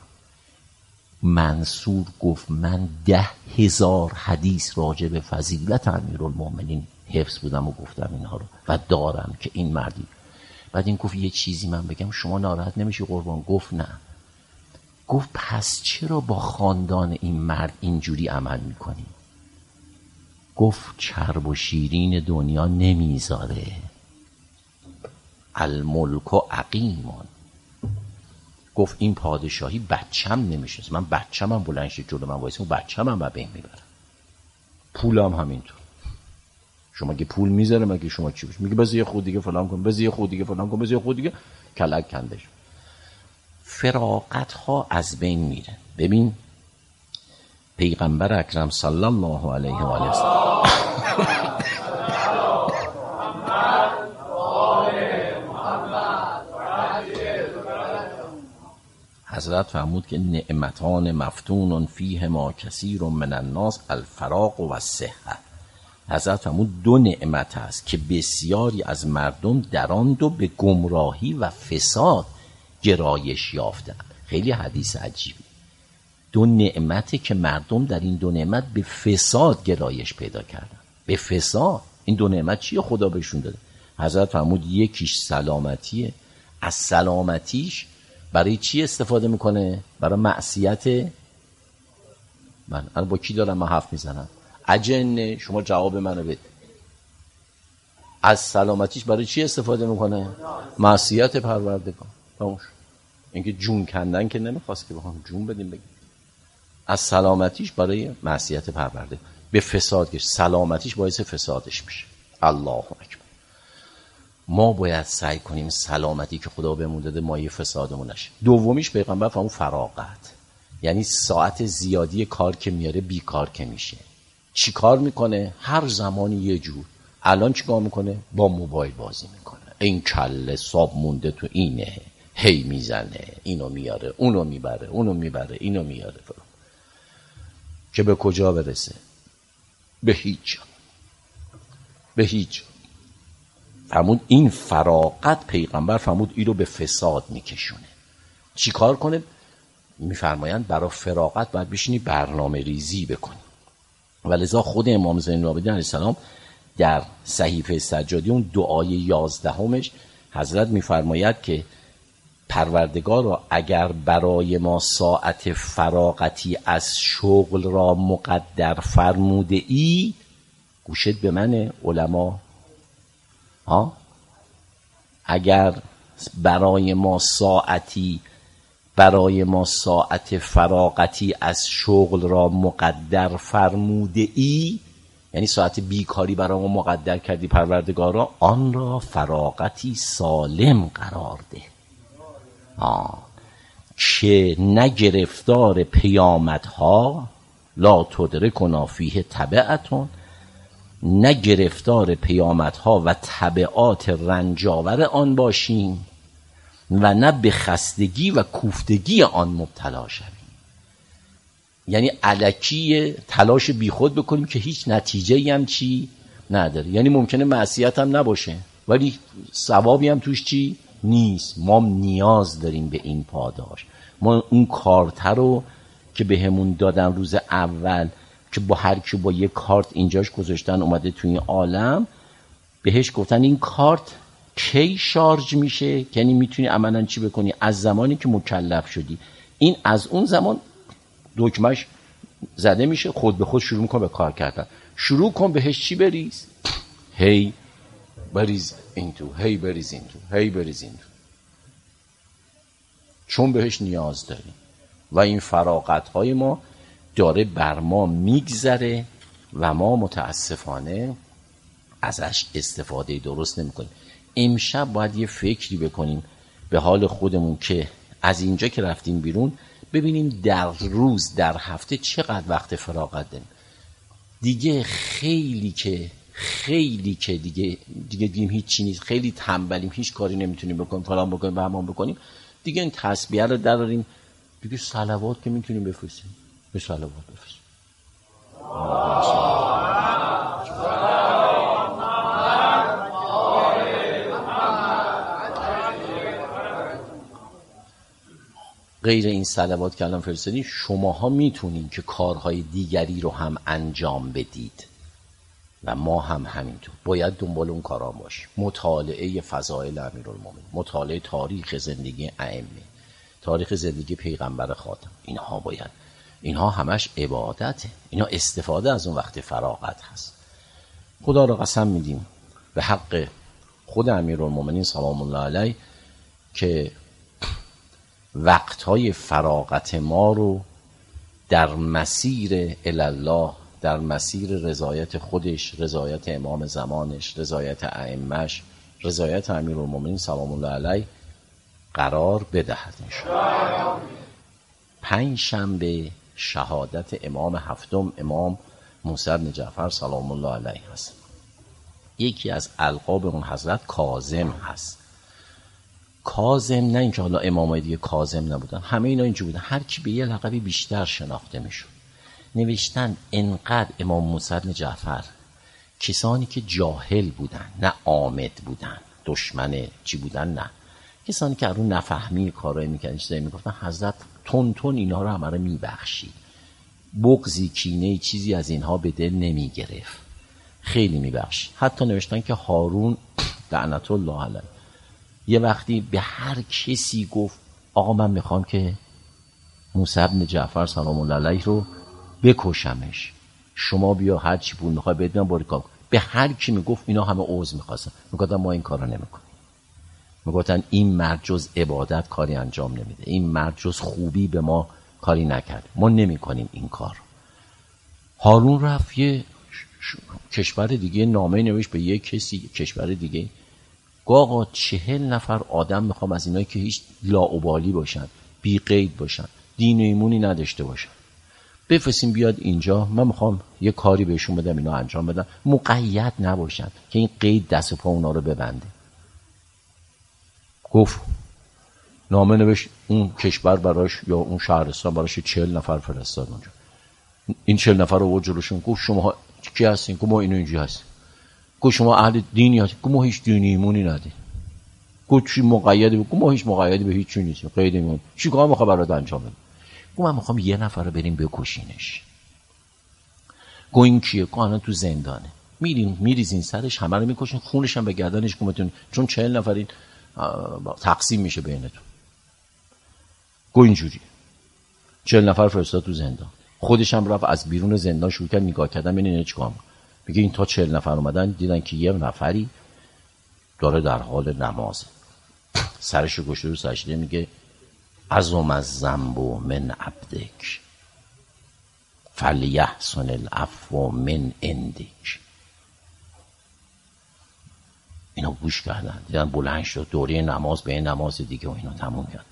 منصور گفت من 10,000 حدیث راجع به فضیلت امیرالمومنین حفظ بودم و گفتم اینها رو و دارم که این مردی. بعد این گفت یه چیزی من بگم شما ناراحت نمیشی قربان؟ گفت نه. گفت پس چرا با خاندان این مرد اینجوری عمل میکنی؟ گفت چرب و شیرین دنیا نمیذاره. الملک و عقیمان. گفت این پادشاهی بچم نمیشه. من بچم هم بلند شد جلو من وایسه و بچم هم بین میبرم. پولم همینطور. شما که پول میذاره مگه شما چی بشه؟ میگه بذار یه خود دیگه فلان کن، بذار یه خود دیگه فلان کن، بذار یه خود دیگه کلک کندش. فراغت ها از بین میره. ببین پیغمبر اکرم صلی الله علیه و آله حضرت فرمود که نعمتان مفتون فیهما کثیر من الناس الفراغ و الصحه. حضرت فرمود 2 نعمت هست که بسیاری از مردم در آن دو به گمراهی و فساد گرایش یافتند. خیلی حدیث عجیبی. 2 نعمتی که مردم در این 2 نعمت به فساد گرایش پیدا کردن. به فساد. این 2 نعمت چیه خدا بهشون داده؟ حضرت فرمود یکیش سلامتیه. از سلامتیش برای چی استفاده میکنه؟ برای معصیت. من با کی دارم من حرف میزنم؟ اجنه. شما جواب منو بده. از سلامتیش برای چی استفاده میکنه؟ معصیت پروردگار. تموش. اینکه جون کندن که نمیخواست که بخوام جون بدیم بگیم. از سلامتیش برای معصیت پروردگار به فساد گشت. سلامتیش باعث فسادش میشه. الله اکبر. ما باید سعی کنیم سلامتی که خدا بهمون داده مایه فسادمون نشه. دومیش پیغمبر فرمود فراغت. یعنی ساعت زیادی کار که میاره بیکار که میشه. چی کار میکنه؟ هر زمانی یه جور. الان چی کار میکنه؟ با موبایل بازی میکنه. این کله ساب مونده تو اینه، هی میزنه، اینو میاره، اونو میبره، اونو میبره، اینو میاره فرام. که به کجا برسه؟ به هیچ. به هیچ. فرمود این فراغت پیغمبر فرمود این رو به فساد میکشونه. چی کار کنه؟ میفرمایند برای فراغت باید بشینی برنامه ریزی بکنی. ولذا خود امام زین العابدین علیه السلام در صحیفه سجادی اون دعای 11 حضرت میفرماید که پروردگار را اگر برای ما ساعت فراغتی از شغل را مقدر فرموده ای، گوشت به من علما، اگر برای ما ساعت فراغتی از شغل را مقدر فرموده ای، یعنی ساعت بیکاری برای ما مقدر کردی پروردگارا، آن را فراغتی سالم قرار ده، که نه گرفتار پیامدها لا تدرکنا فیه تبعتون، نه گرفتار پیامدها و تبعات رنجاور آن باشیم و نه به خستگی و کوفتگی آن مبتلا شویم. یعنی الکی تلاش بیخود بکنیم که هیچ نتیجه‌ای هم چی نداره. یعنی ممکنه معصیت هم نباشه ولی ثوابی هم توش چی نیست. ما نیاز داریم به این پاداش. ما اون کارت رو که به همون دادن روز اول که با هر کی با یه کارت اینجاش گذاشتن اومده توی این عالم، بهش گفتن این کارت کی شارژ میشه، یعنی میتونی عملا چی بکنی از زمانی که مکلف شدی. این از اون زمان دکمهش زده میشه، خود به خود شروع میکنه به کار کردن. شروع کن بهش چی بریز، هی بریز این تو، هی بریز این تو، هی بریز این تو، چون بهش نیاز داریم و این فراغت های ما داره بر ما میگذره و ما متاسفانه ازش استفاده درست نمی کنیم. امشب باید یه فکری بکنیم به حال خودمون که از اینجا که رفتیم بیرون ببینیم در روز در هفته چقدر وقت فراغت داریم. دیگه خیلی که دیگه دیم هیچی نیست، خیلی تنبلیم، هیچ کاری نمیتونیم بکنیم، فلان بکنیم و همان بکنیم. دیگه این تسبیح رو دراریم، دیگه صلوات که میتونیم بفرستیم، به صلوات بفرستیم. غیر این صلوات که الان فرستادین، شماها میتونین که کارهای دیگری رو هم انجام بدید و ما هم همینطور باید دنبال اون کارا باشیم. مطالعه فضائل امیرالمومنین، مطالعه تاریخ زندگی ائمه، تاریخ زندگی پیغمبر خاتم، اینها همش عبادته، اینا استفاده از اون وقت فراغت هست. خدا را قسم میدیم به حق خود امیرالمومنین سلام الله علیه که وقتهای فراغت ما رو در مسیر الله، در مسیر رضایت خودش، رضایت امام زمانش، رضایت ائمه‌اش، رضایت امیرالمومنین سلام الله علیه قرار بدهد انشاءالله. 5 شنبه شهادت امام هفتم، امام موسی بن جعفر سلام الله علیه هست. یکی از القاب اون حضرت کاظم هست. کاظم نه اینکه حالا امامای دیگه کاظم نبودن، همه اینا اینجوری بودن، هر کی به یه لقبی بیشتر شناخته میشد. نوشتن انقدر امام موسی بن جعفر کسانی که جاهل بودن، نه عامد بودن، دشمن چی بودن، نه کسانی که رو نفهمی کارایی میکنن چیزایی میگفتن، حضرت تون اینا رو همه رو میبخشید، بغضی کینه چیزی از اینها به دل نمیگرفت، خیلی میبخشید. حتی نوشتن که هارون لعنت الله علیه یه وقتی به هر کسی گفت آقا من میخوام که موسی بن جعفر سلام الله علیه رو بکشمش، شما بیا هر چی پول میخوای بدم باریکا. به هر کی میگفت اینا همه عوض میخواستن، میگفتن ما این کارو نمیکنیم، میگفتن این مرد جز عبادت کاری انجام نمیده، این مرد جز خوبی به ما کاری نکرد، ما نمیکنیم این کار. هارون رفت یه کشور دیگه نامه نوشت به یه کسی کشور دیگه، آقا 40 نفر آدم میخوام از اینایی که هیچ لاابالی باشن، بی قید باشن، دین و ایمونی نداشته باشن، بفرستیم بیاد اینجا، من میخوام یه کاری بهشون بدم اینا انجام بدن، مقید نباشن که این قید دست و پا اونا رو ببنده. گفت نامه نوشت، اون کشور براش یا اون شهرستان براش 40 نفر فرستاد اونجا. این 40 نفر رو جلوشون گفت شما کی هستین؟ گفت ما اینو اینجا هستیم. گفت شما اهل دینی هستین؟ گفت ما هیچ دینی ایمونی نداریم. گفت چی مقیدی؟ گفت ما هیچ مقیدی به هیچ چیزی نیستیم، قید ایمون. چیکار میخواد برات انجام بده؟ گفت من میخوام یه نفر رو بریم بکشینش. گفت این کیه؟ گفت الان تو زندانه. میریزین سرش، همه رو میکشین، خونش هم به گردنش گفتون، چون 40 نفرین تقسیم میشه بینتون. گفت اینجوریه. 40 نفر فرستاد تو زندان. خودش هم رفت از بیرون زندان شروع کرد نگاه کردن ببینین اینا چیکار میکنن. میگه این تا 40 نفر اومدن دیدن که یه نفری داره در حال نمازه، سرشو گشته رو سجده، میگه عظم الذنب من عبدک فلیحسن العفو من عندک. اینا گوش کردن، دیدن بلند شد دوره نماز به نماز دیگه و اینا تموم کرد.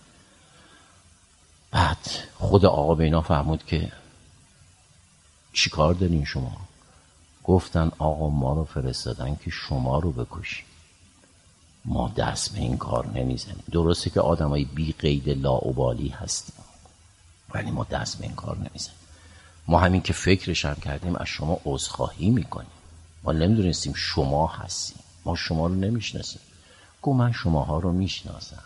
بعد خود آقا به اینا فرمود که چی کار دارین شما؟ گفتن آقا ما رو فرستادن که شما رو بکشیم، ما دست به این کار نمیزنیم. درسته که آدمای بی قید لاابالی هستیم ولی ما دست به این کار نمیزنیم. ما همین که فکرش هم کردیم از شما عذرخواهی میکنیم، ما نمیدونستیم شما هستیم، ما شما رو نمیشناسیم. گفت من شماها رو میشناسم.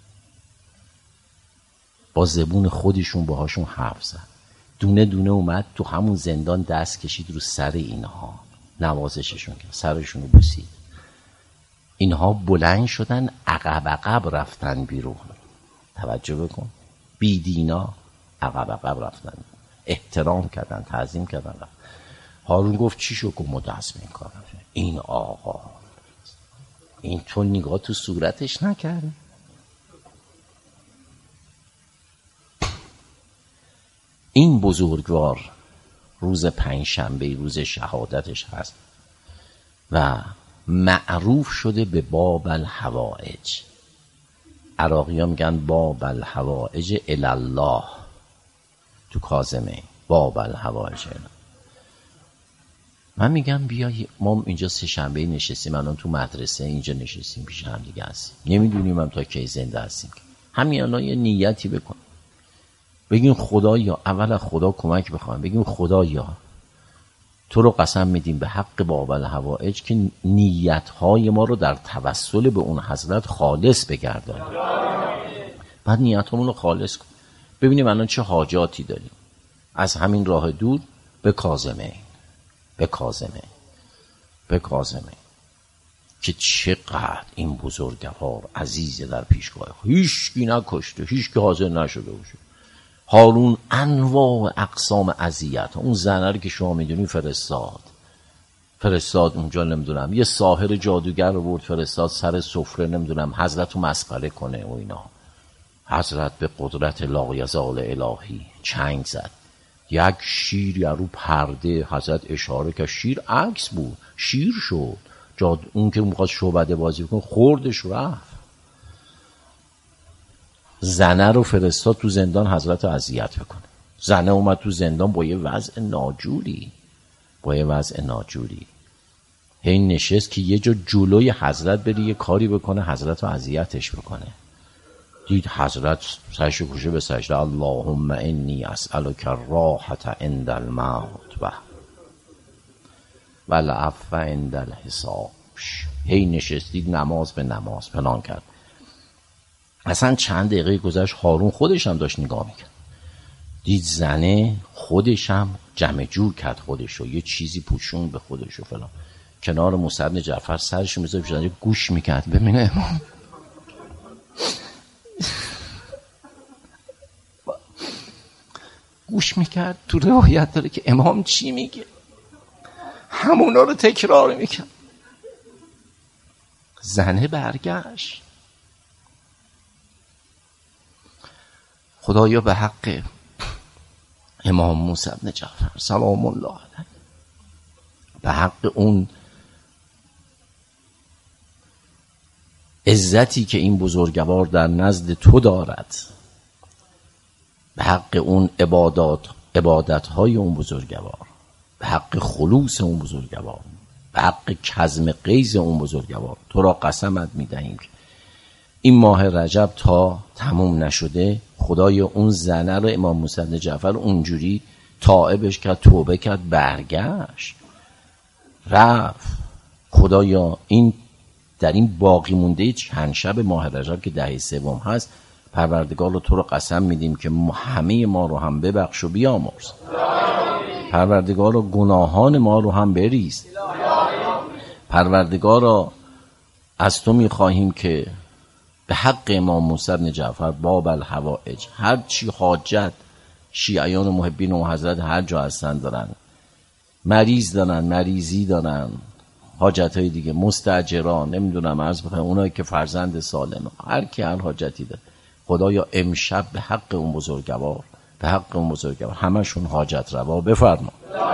با زبون خودشون باهاشون حرف زد، دونه دونه اومد تو همون زندان دست کشید رو سر اینها، نوازششون کرد، سرشون رو بوسید. اینها بلند شدن عقب رفتن بیرون. توجه بکن، بیدینا عقب رفتن، احترام کردن، تعظیم کردن. هارون گفت چی شو؟ گفت ما دست به این کار نمی‌زنیم. این آقا این تو نگاه تو صورتش نکرد؟ این بزرگوار روز پنجشنبه روز شهادتش هست و معروف شده به باب الحوائج. عراقی ها میگن باب الحوائج الالله، تو کاظمه باب الحوائج الالله. من میگم بیا ما اینجا سه شنبه نشستیم، الان تو مدرسه اینجا نشستیم پیش هم دیگه هستیم، نمیدونیم هم تا کی زنده هستیم. همین الان یه نیتی بکن، بگیم خدایا، اول خدا کمک بخوایم، بگیم خدایا تو رو قسم میدیم به حق باب الحوائج که نیتهای ما رو در توسل به اون حضرت خالص بگردانیم. بعد نیتمون رو خالص کن، ببینیم الان چه حاجاتی داریم. از همین راه دور به کاظمه که چقدر این بزرگوار عزیزه در پیشگاه، هیچکی نکشته، هیچکی حاضر نشده باشه. هارون انواع اقسام اذیت، اون زنه رو که شما میدونی فرستاد اونجا، نمیدونم یه ساحر جادوگر رو برد فرستاد سر سفره، نمیدونم حضرت رو مسخره کنه و اینا. حضرت به قدرت لایزال الهی چنگ زد، یک شیر یا رو پرده حضرت اشاره که شیر عکس بود، شیر شد. اون که میخواد شعبده بازی کنه خوردش رفت. زنه رو فرستاد تو زندان حضرت رو اذیت بکنه. زنه اومد تو زندان با یه وضع ناجوری، هی نشست که یه جا جلوی حضرت بری یه کاری بکنه، حضرت رو اذیتش بکنه. دید حضرت سرش کشه به سجده، اللهم انی اسألک الراحة عند الموت و العفو عند الحساب. هی نشستید نماز به نماز پنهان کرد. اصلا چند دقیقه گذشت، هارون خودش هم داشت نگاه میکرد، دید زنه خودش هم جمع جور کرد خودشو، یه چیزی پوشون به خودشو فلان، کنار موسی بن جعفر سرش میذاره پیش گوش میکرد ببینه امام گوش میکرد. تو روایت داره که امام چی میگه همونا رو تکرار میکرد. زنه برگشت، خدایا به حق امام موسی بن جعفر سلام الله علیه، به حق اون عزتی که این بزرگوار در نزد تو دارد، به حق اون عبادتهای اون بزرگوار، به حق خلوص اون بزرگوار، به حق کظم غیظ اون بزرگوار، تو را قسمت میدهیم که این ماه رجب تا تموم نشده خدای اون زنه رو امام موسی بن جعفر اونجوری تائبش کرد، توبه کرد، برگشت رفت. خدایا این در این باقی مونده چند شب ماه رجب که 10 سوم هست پروردگار تو رو قسم میدیم که همه ما رو هم ببخش و بیامرز. پروردگار گناهان ما رو هم بریز. پروردگار از تو میخواهیم که به حق امام موسی بن جعفر باب الحوائج، هر چی حاجت شیعیان محبین و حضرت هر جا هستن دارن، مریض دارن، مریضی دارن، حاجت های دیگه، مستاجران، نمیدونم عرض بخواه اونایی که فرزند سالم، هر کی هر حاجتی داره، خدایا امشب به حق اون بزرگوار، به حق اون بزرگوار همشون حاجت روا بفرما.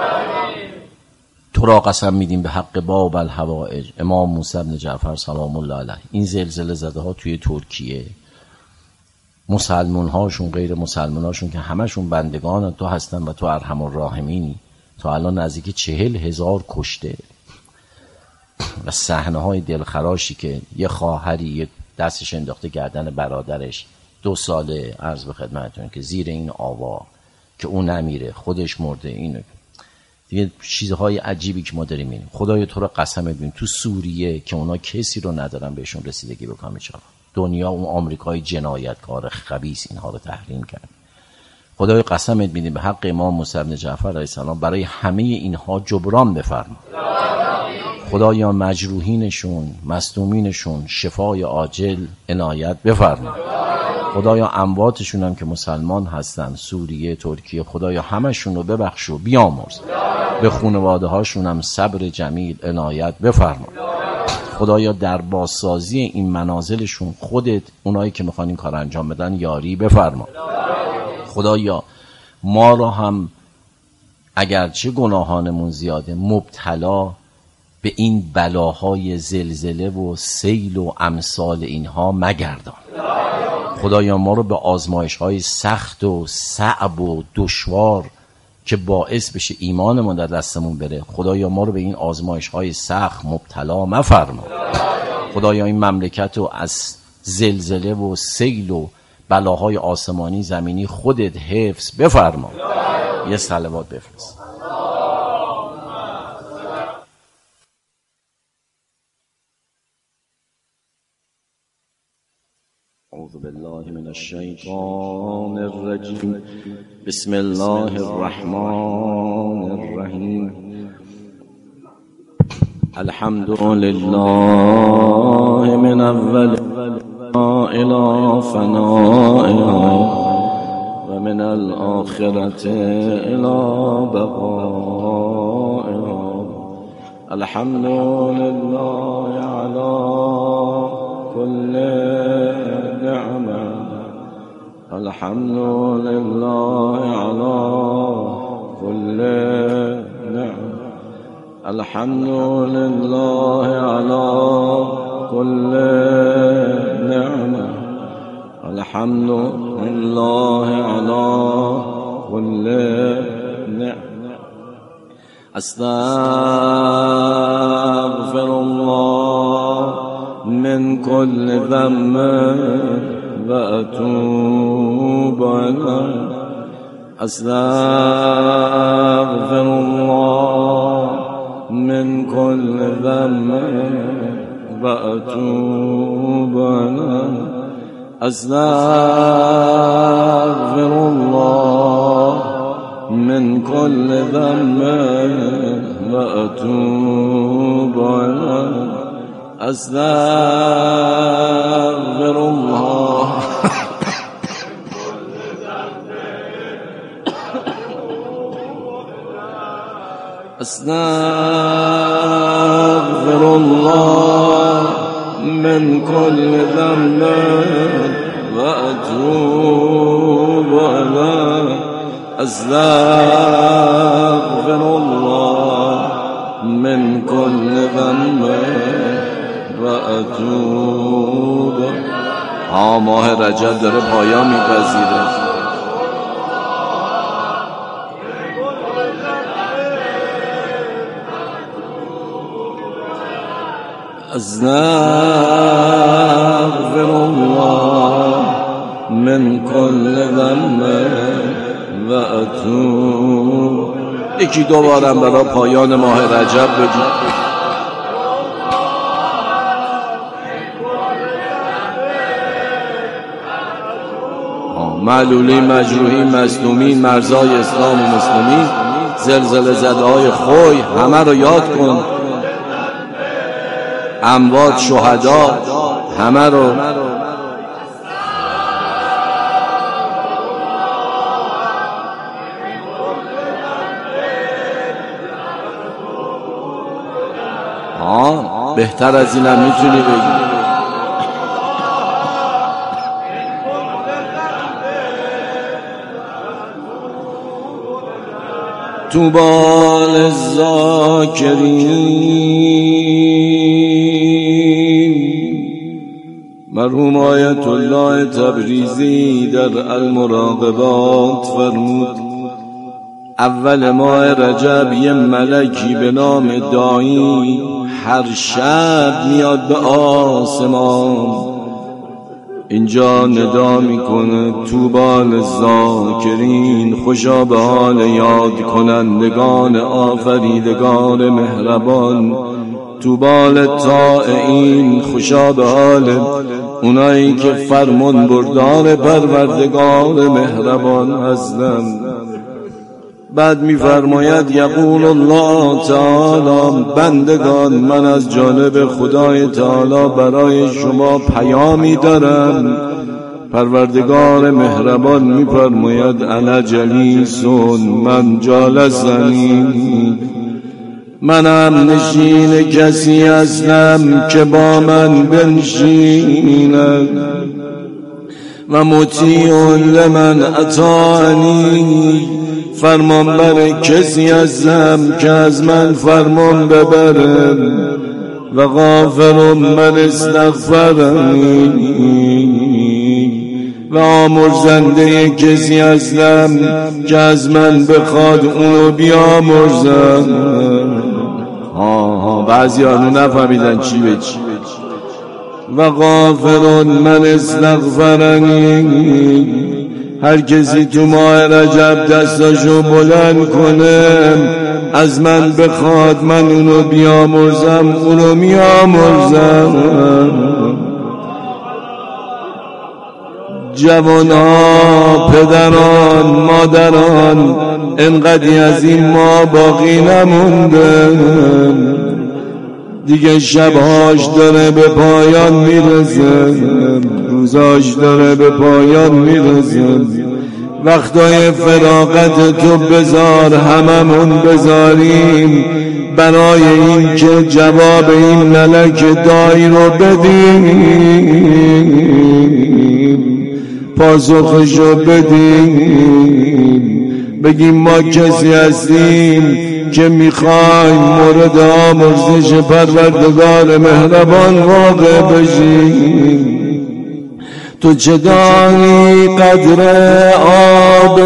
تو را قسم میدیم به حق باب الحوائج امام موسی بن جعفر سلام الله علیه. این زلزله زده ها توی ترکیه، مسلمان هاشون غیر مسلمان هاشون که همشون بندگان تو هستن و تو ارحم الراحمینی، تا الان نزدیک 40,000 کشته و صحنه های دلخراشی که یه خواهری یه دستش انداخته گردن برادرش 2 ساله، عرض به خدمتتون که زیر این آوا که اون نمیره خودش مرده، اینو دیگه چیزهای عجیبی که ما داریم می‌بینیم. خدای تو رو قسم می‌دیم تو سوریه که اونا کسی رو ندارن بهشون رسیدگی بکنه، چرا دنیا اون آمریکای جنایتکار خبیث اینها رو تحریم کرد. خدای قسم می‌دیم به حق امام موسی بن جعفر علیه السلام برای همه اینها جبران بفرما. خدایا مجروحینشون، مصدومینشون شفای عاجل عنایت بفرما. خدایا امواتشون هم که مسلمان هستن سوریه، ترکیه، خدایا همشون رو ببخش و بیامرز. به خانواده هاشون هم صبر جمیل عنایت بفرما. خدایا در بازسازی این منازلشون خودت اونایی که میخوان این کار انجام بدن یاری بفرما. خدایا ما را هم اگرچه گناهانمون زیاده مبتلا به این بلاهای زلزله و سیل و امثال اینها مگردان. خدایا ما رو به آزمایش‌های سخت و صعب و دشوار که باعث بشه ایمانمون در دستمون بره، خدایا ما رو به این آزمایش‌های سخت مبتلا مفرما. خدایا این مملکت رو از زلزله و سیل و بلاهای آسمانی زمینی خودت حفظ بفرما. یه صلوات بفرست. اعوذ بالله من الشیطان الرجیم. بسم الله الرحمن الرحیم. الحمد لله من اول الى فناء و من الآخرة الى بقاء. الحمد لله على كل نعمة. الحمد لله على كل نعمة. الحمد لله على كل نعمة. الحمد لله على كل نعمة. استغفر الله من كل ذنب وأتوب إليه. أستغفر الله من كل ذنب وأتوب إليه. أستغفر الله من كل ذنب وأتوب إليه. أستغفر الله أستغفر الله من كل ذنب وأتوب إليه. أستغفر الله من كل ذنب وأتوب. ماه رجب داره پایان می‌پذیره. أستغفر الله من كل ذنب وأتوب. یکی دوبارم برای پایان ماه رجب بگید. معلولین، مجروحین، مظلومین، مرزای اسلام و مسلمین، زلزله زده‌های خوی همه رو یاد کن، اموات، شهدا همه رو. بهتر از اینم میتونی بگی. طوبی للذاکرین. مرحوم آیت الله تبریزی در المراقبات فرمود اول ماه رجب یه ملکی به نام داعی هر شب میاد به آسمان، اینجا ندا میکنه طوبی للذاکرین، خوشا به حال یاد کنندگان آفریدگار مهربان، طوبی للطائعین، خوشا به حال اونایی که فرمان بردار پروردگار مهربان هستند. بعد می‌فرماید یقول الله تعالی، بندگان من از جانب خدای تعالی برای شما پیامی دارم. پروردگار مهربان می‌فرماید انا جلیسون، من جالسنی، منم نشین کسی هستم که با من بنشیند، و مطیع لمن اطاعنی، فرمان بر کسی هستم که از من فرمان ببرم، و غافر من استغفرنی، و آمرزنده کسی هستم که از من بخواد اونو بیامرزم. بعضی هانو نفهمیدن چی به چی. و غافر من استغفرنی، هر کسی تو ماه رجب دستاشو بلند کنه از من بخواد من اونو بیامرزم، اونو میامرزم. جوانها، پدران، مادران، انقدی از این ما باقی نمونده، دیگه شبهاش داره به پایان میرسه، روزاش داره به پایان میرسه. وقتای فراغت تو بذار، هممون بذاریم برای این که جواب این ملک داعی رو بدیم، پاسخشو بدیم، بگیم ما کسی هستیم که میخوایم مورد آمرزش پروردگار مهربان واقع بشیم. تو چه دانی قدر آب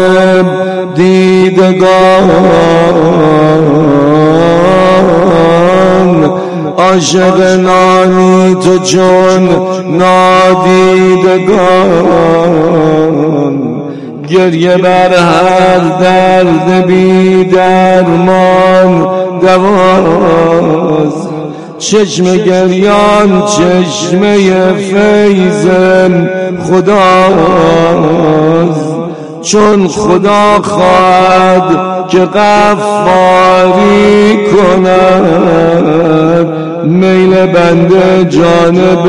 دیدگان، عاشق نانی تو چون نادیدگان، گریه بر هر درد بی درمان دواز، چشم گریان چشمه فیض خداست، چون خدا خواهد که غفاری کند، میل بنده جانب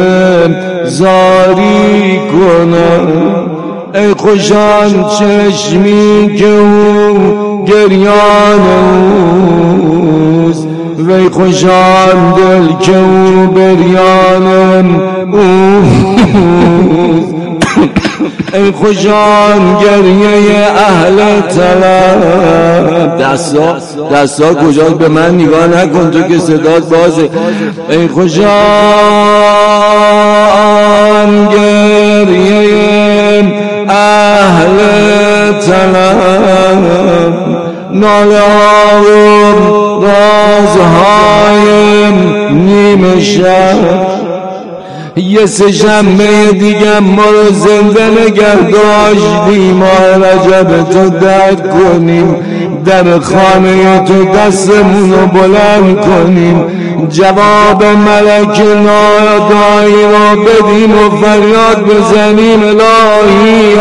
زاری کند. ای خوشان چشمی که او گریان اوست، وی خوشان دل که او بریان اوست. ای خوشان گریه اهل طلب. دستا کجاست؟ به من نگاه نکن تو که صدات بازه. ای خوشان گریه اهل طلب، ناله ها و رازهای نیمه شب، یه سه شنبه دیگه ما رو زنده نگه داشتی، ماه رجب تو درک کنیم، در خانه تو دستمون رو بلند کنیم، جواب ملک نادایی را بدیم و فریاد بزنیم الهی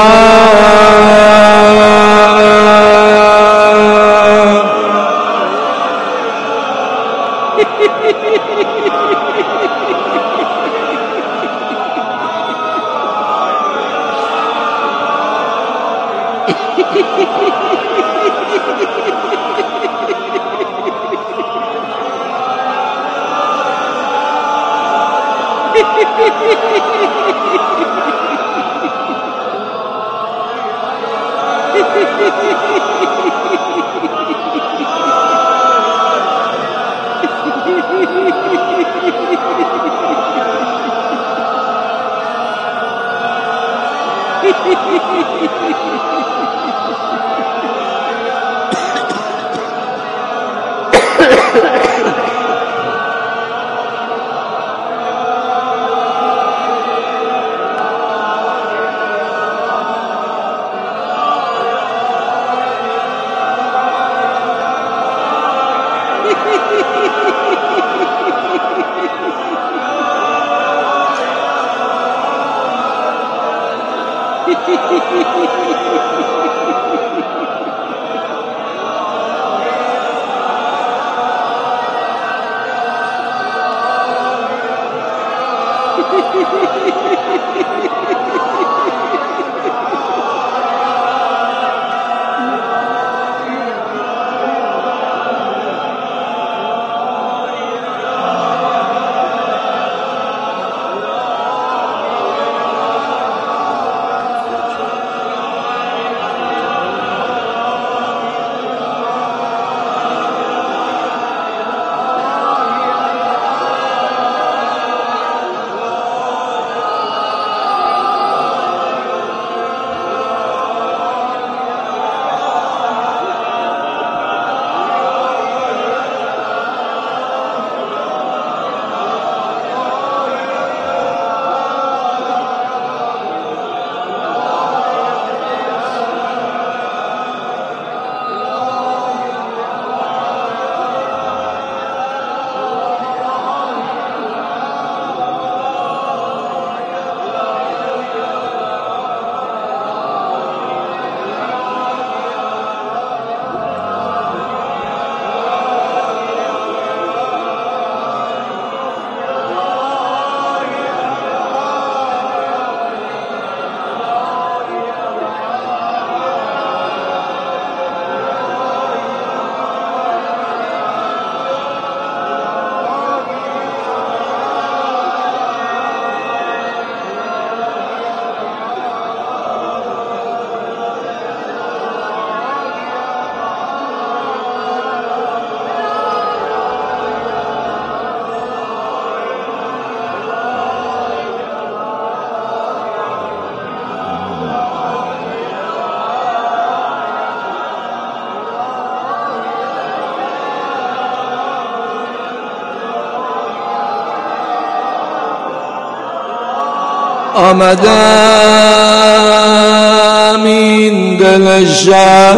آمدم این دل شب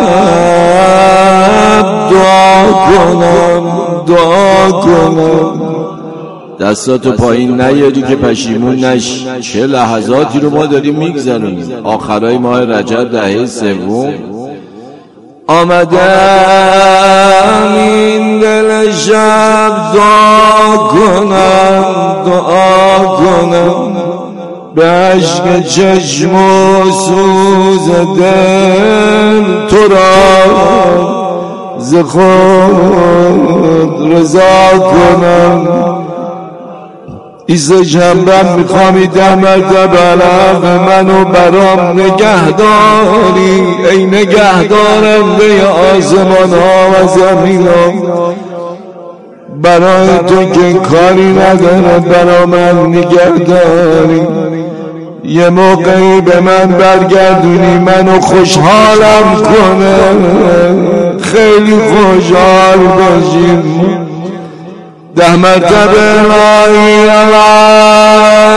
دعا کنم دستاتو پایین نیاری که پشیمون نشی. چه لحظاتی رو ما داریم میگذرونیم، آخرای ماه رجب دهه سوم. آمدم این دل شب دعا کنم به عشق چشم و سوز دل تو را ز خود رضا کنم. ایسا جنبم میخوام 10 مرتبه علق منو برام نگهداری، ای نگهدارنده آسمان ها و زمین ها. برای تو که کاری نداره برا من نگهداری، یه موقعی به من برگردونی منو خوشحالم کنه، خیلی خوشحال باشیم. 10 مرتبه لا اله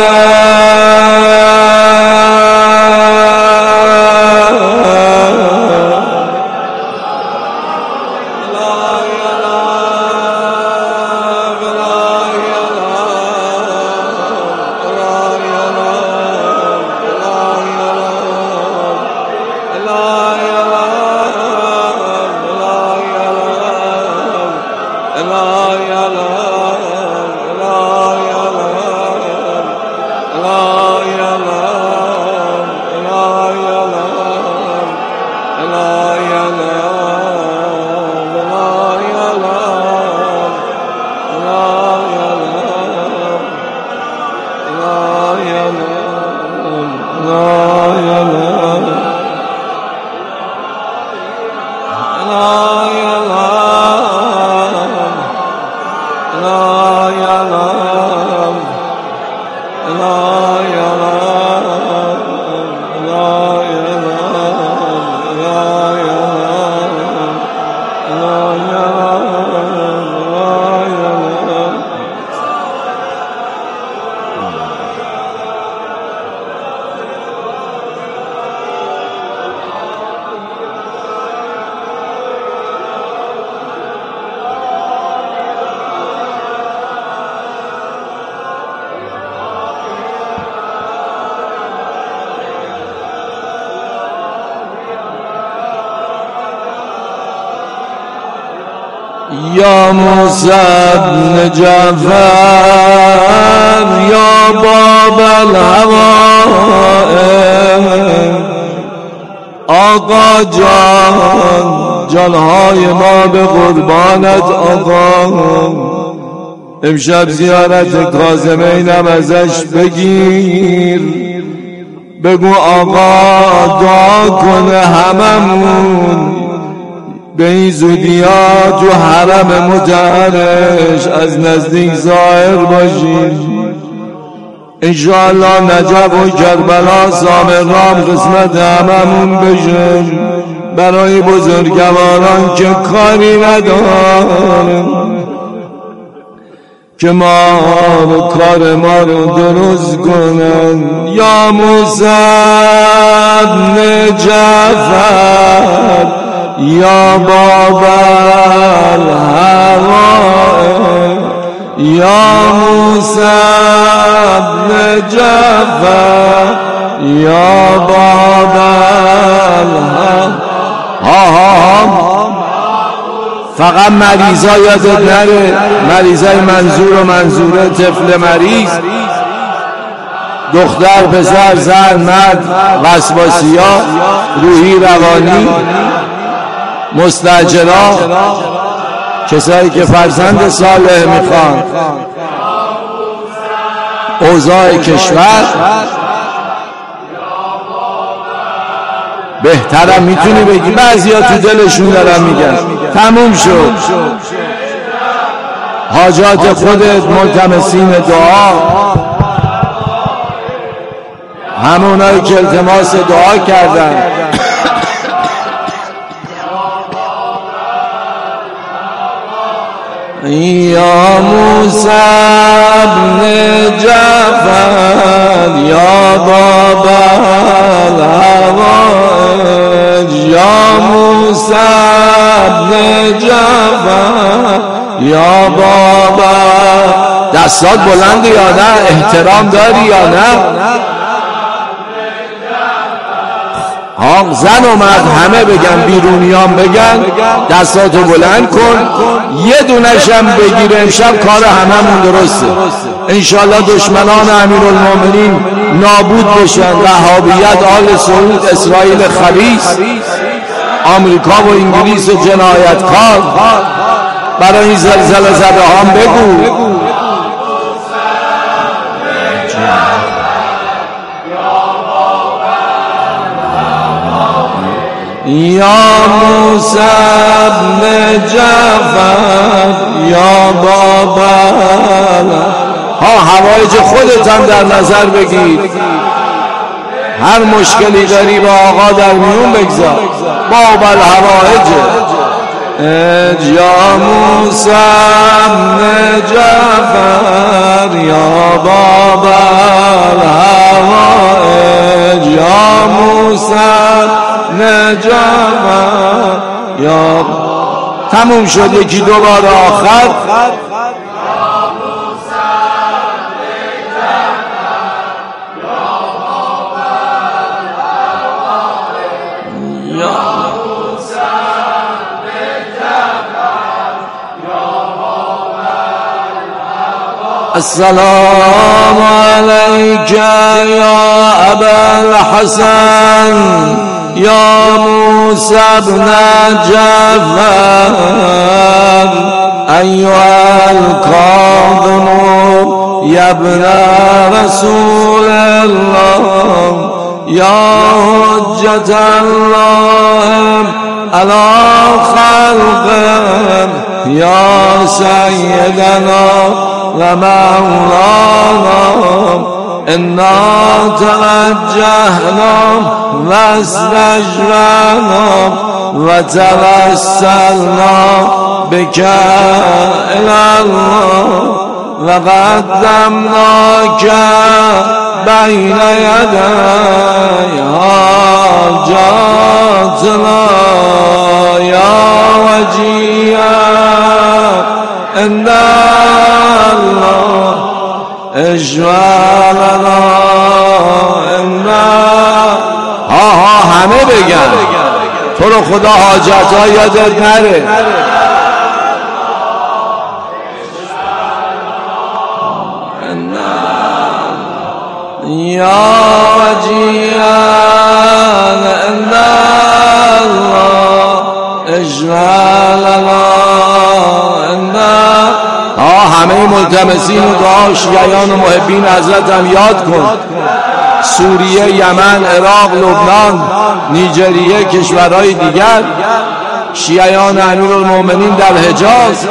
یا موسی ابن جعفر یا باب الهوائم، آقا جان جانهای ما به قربانت آقا. امشب زیارت کاظمینم ازش بگیر، بگو آقا دعا کنه هممون به این زودی ها تو حرم مطهرش از نزدیک ظاهر باشیم. انشاءالله نجف و کربلا سامران قسمت هممون بشه، برای بزرگواران که کاری ندارن که ما رو کار ما رو درست کنن. یا موسی ابن جعفر یا باب الهوائم، یا موسی ابن جعفر یا باب الهوائم. فقط مریضا یادت نره، مریضای منظور و منظوره، طفل مریض، دختر پسر زن مرد، وسواسیا روحی روانی، مستاجرا، کسایی که فرزند صالح میخوان، اوضاع کشور بهترم میتونی بگی، بعضیا تو دلشون دارن میگن تموم شد. حاجات خودت ملتمسین دعا، همونایی که التماس دعا کردن. یا موسی ابن جعفر یا باب الهوائج، یا موسی ابن جعفر یا باب. دستات بلند یا نه؟ احترام داری یا نه؟ زن و مرد همه بگن، بیرونیان بگن دستاتو بلند کن، یه دونشم بگیره امشب کار هممون درسته. انشالله دشمنان امیرالمومنین نابود بشن، وهابیت، آل سعود، اسرائیل خبیث، آمریکا و انگلیس و جنایتکار. برای این زلزله زده هم بگو یا موسی ابن جعفر یا باب. حوایج خودت هم در نظر بگیر، هر مشکلی داری با آقا در میون بگذار. باب الحوائج یا موسی ابن جعفر یا باب الحوائج، یا موسی نجابا. یا تموم شد، یکی دو بار آخر. السلام علیک یا ابا الحسن یا موسی ابن جعفر ایها الکاظم یا ابن رسول الله یا حجت الله علی خلقه یا سیدنا و مولانا انا توجهنا و استجرنا و توسلنا بك الى الله و قدمناک بین یدی حاجاتنا یا وجیها عند الله اشفع لنا عند همه بگن تو رو خدا حاجت ها یادت نره. یا وجیان عند الله اشفع لنا عند همه ملتمسین و دعا شیعیان و محبین حضرت هم یاد کن. سوریه، یمن، عراق، لبنان، نیجریه، کشورهای دیگر، شیعیان امیرالمومنین در حجاز،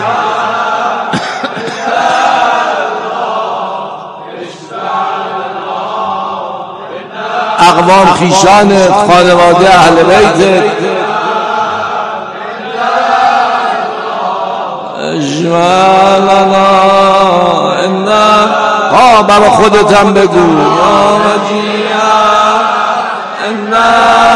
اقوام خیشان خانواده اهل بیت اجمالنا انا برا خودت هم بگو یا وجیها انا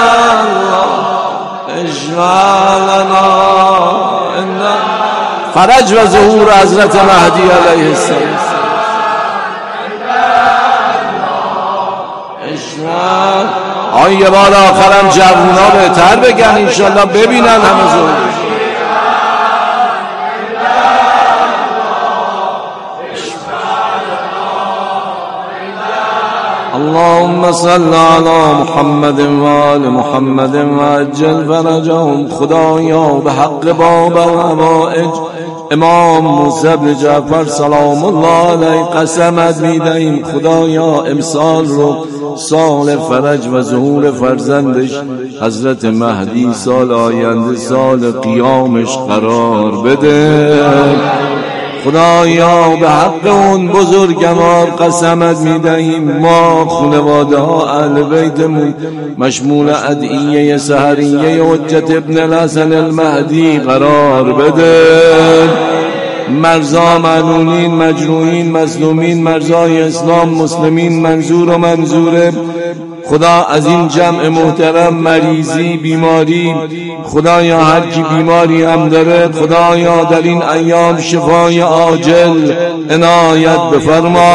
اجمالنا انا فرج و ظهور حضرت مهدی علیه السلام. یه بار آخرم جوونا بهتر بگن انشالله ببینن همه زور. اللهم صل على محمد و آل محمد و عجل فرجهم. خدایا به حق باب الحوائج امام موسی بن جعفر سلام الله علیه قسمت میدهیم خدایا امسال رو سال فرج و ظهور فرزندش حضرت مهدی، سال آینده سال قیامش قرار بده. خدایا به حق اون بزرگوار قسمت میدهیم ما خانواده ها اهل بیتمون مشمول ادعیه سحریه حجت ابن الحسن المهدی قرار بده. مرزا معلولین، مجروحین، مظلومین، مرزای اسلام، مسلمین منظور و منظوره خدا از این جمع محترم مریضی بیماری خدایا هر کی بیماری هم داره خدایا در این ایام شفای عاجل عنایت بفرما.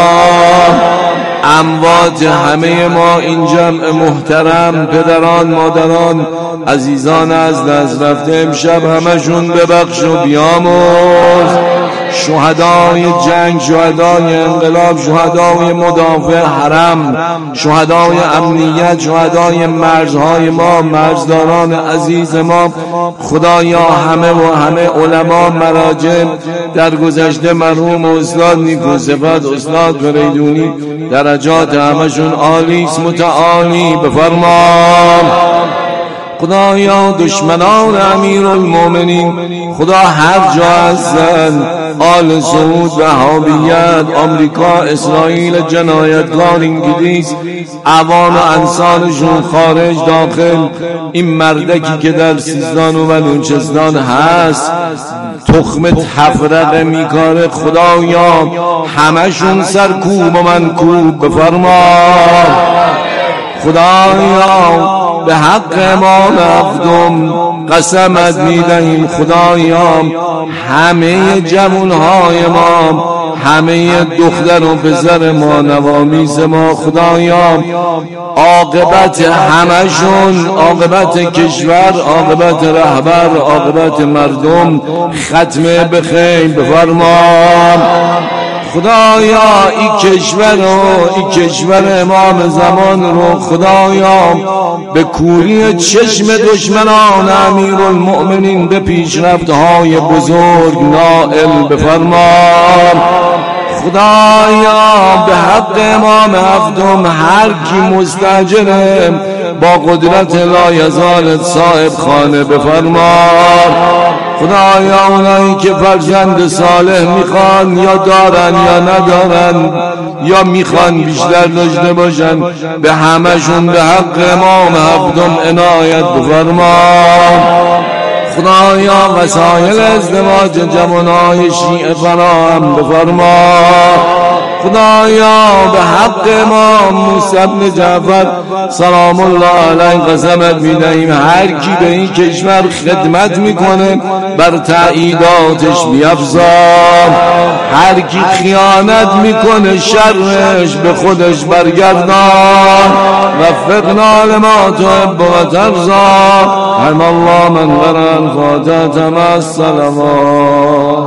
اموات همه ما این جمع محترم پدران مادران عزیزان از دست رفته امشب همشون ببخش و بیامرز. شهدای جنگ، شهدای انقلاب، شهدای مدافع حرم، شهدای امنیت، شهدای مرزهای ما، مرزداران عزیز ما خدایا همه علما مراجع در گذشته مرحوم استاد نیکوصفت استاد فریدونی درجات همشون عالی است متعالی بفرما. خدایا دشمنان امیرالمومنین خدا هر جا هستن آل سعود وهابیت آمریکا اسرائیل جنایتکار انگلیس اعوان و انصارشون خارج داخل این مردکی که در سیستان و بلوچستان هست تخم تفرقه میکاره خدایا همشون سرکوب و منکوب بفرما. خدایا به حق امام افدم قسمت میدهیم خدایا همه جوانهای ما همه دختر و پسر ما نوامیس ما خدایا عاقبت همشون عاقبت کشور عاقبت رهبر عاقبت مردم ختمه بخیر بفرما. خدایا این کشور امام زمان رو خدایا به کوری چشم دشمنان امیرالمؤمنین به پیشرفت‌های بزرگ نائل بفرما. خدایا به حق امام افدم هر کی مستاجره با قدرت لایزالت صاحب خانه بفرما. خدایا اونایی که فرزند صالح میخوان یا دارن یا ندارن یا میخوان بیشتر داشته باشن به همشون به حق امام افدم عنایت بفرما. خدایا وسایل ازدواج جوانای شیعه فراهم بفرما. خدایا به حق امام موسی بن جعفر سلام الله علیه قسمت میدهیم هر کی به این کشور خدمت میکنه بر تأییداتش بیفزار، هر کی خیانت میکنه شرش به خودش برگردان. وفقنا لما تحب و ترضى. رحم الله من قرأ الفاتحة مع السلامات.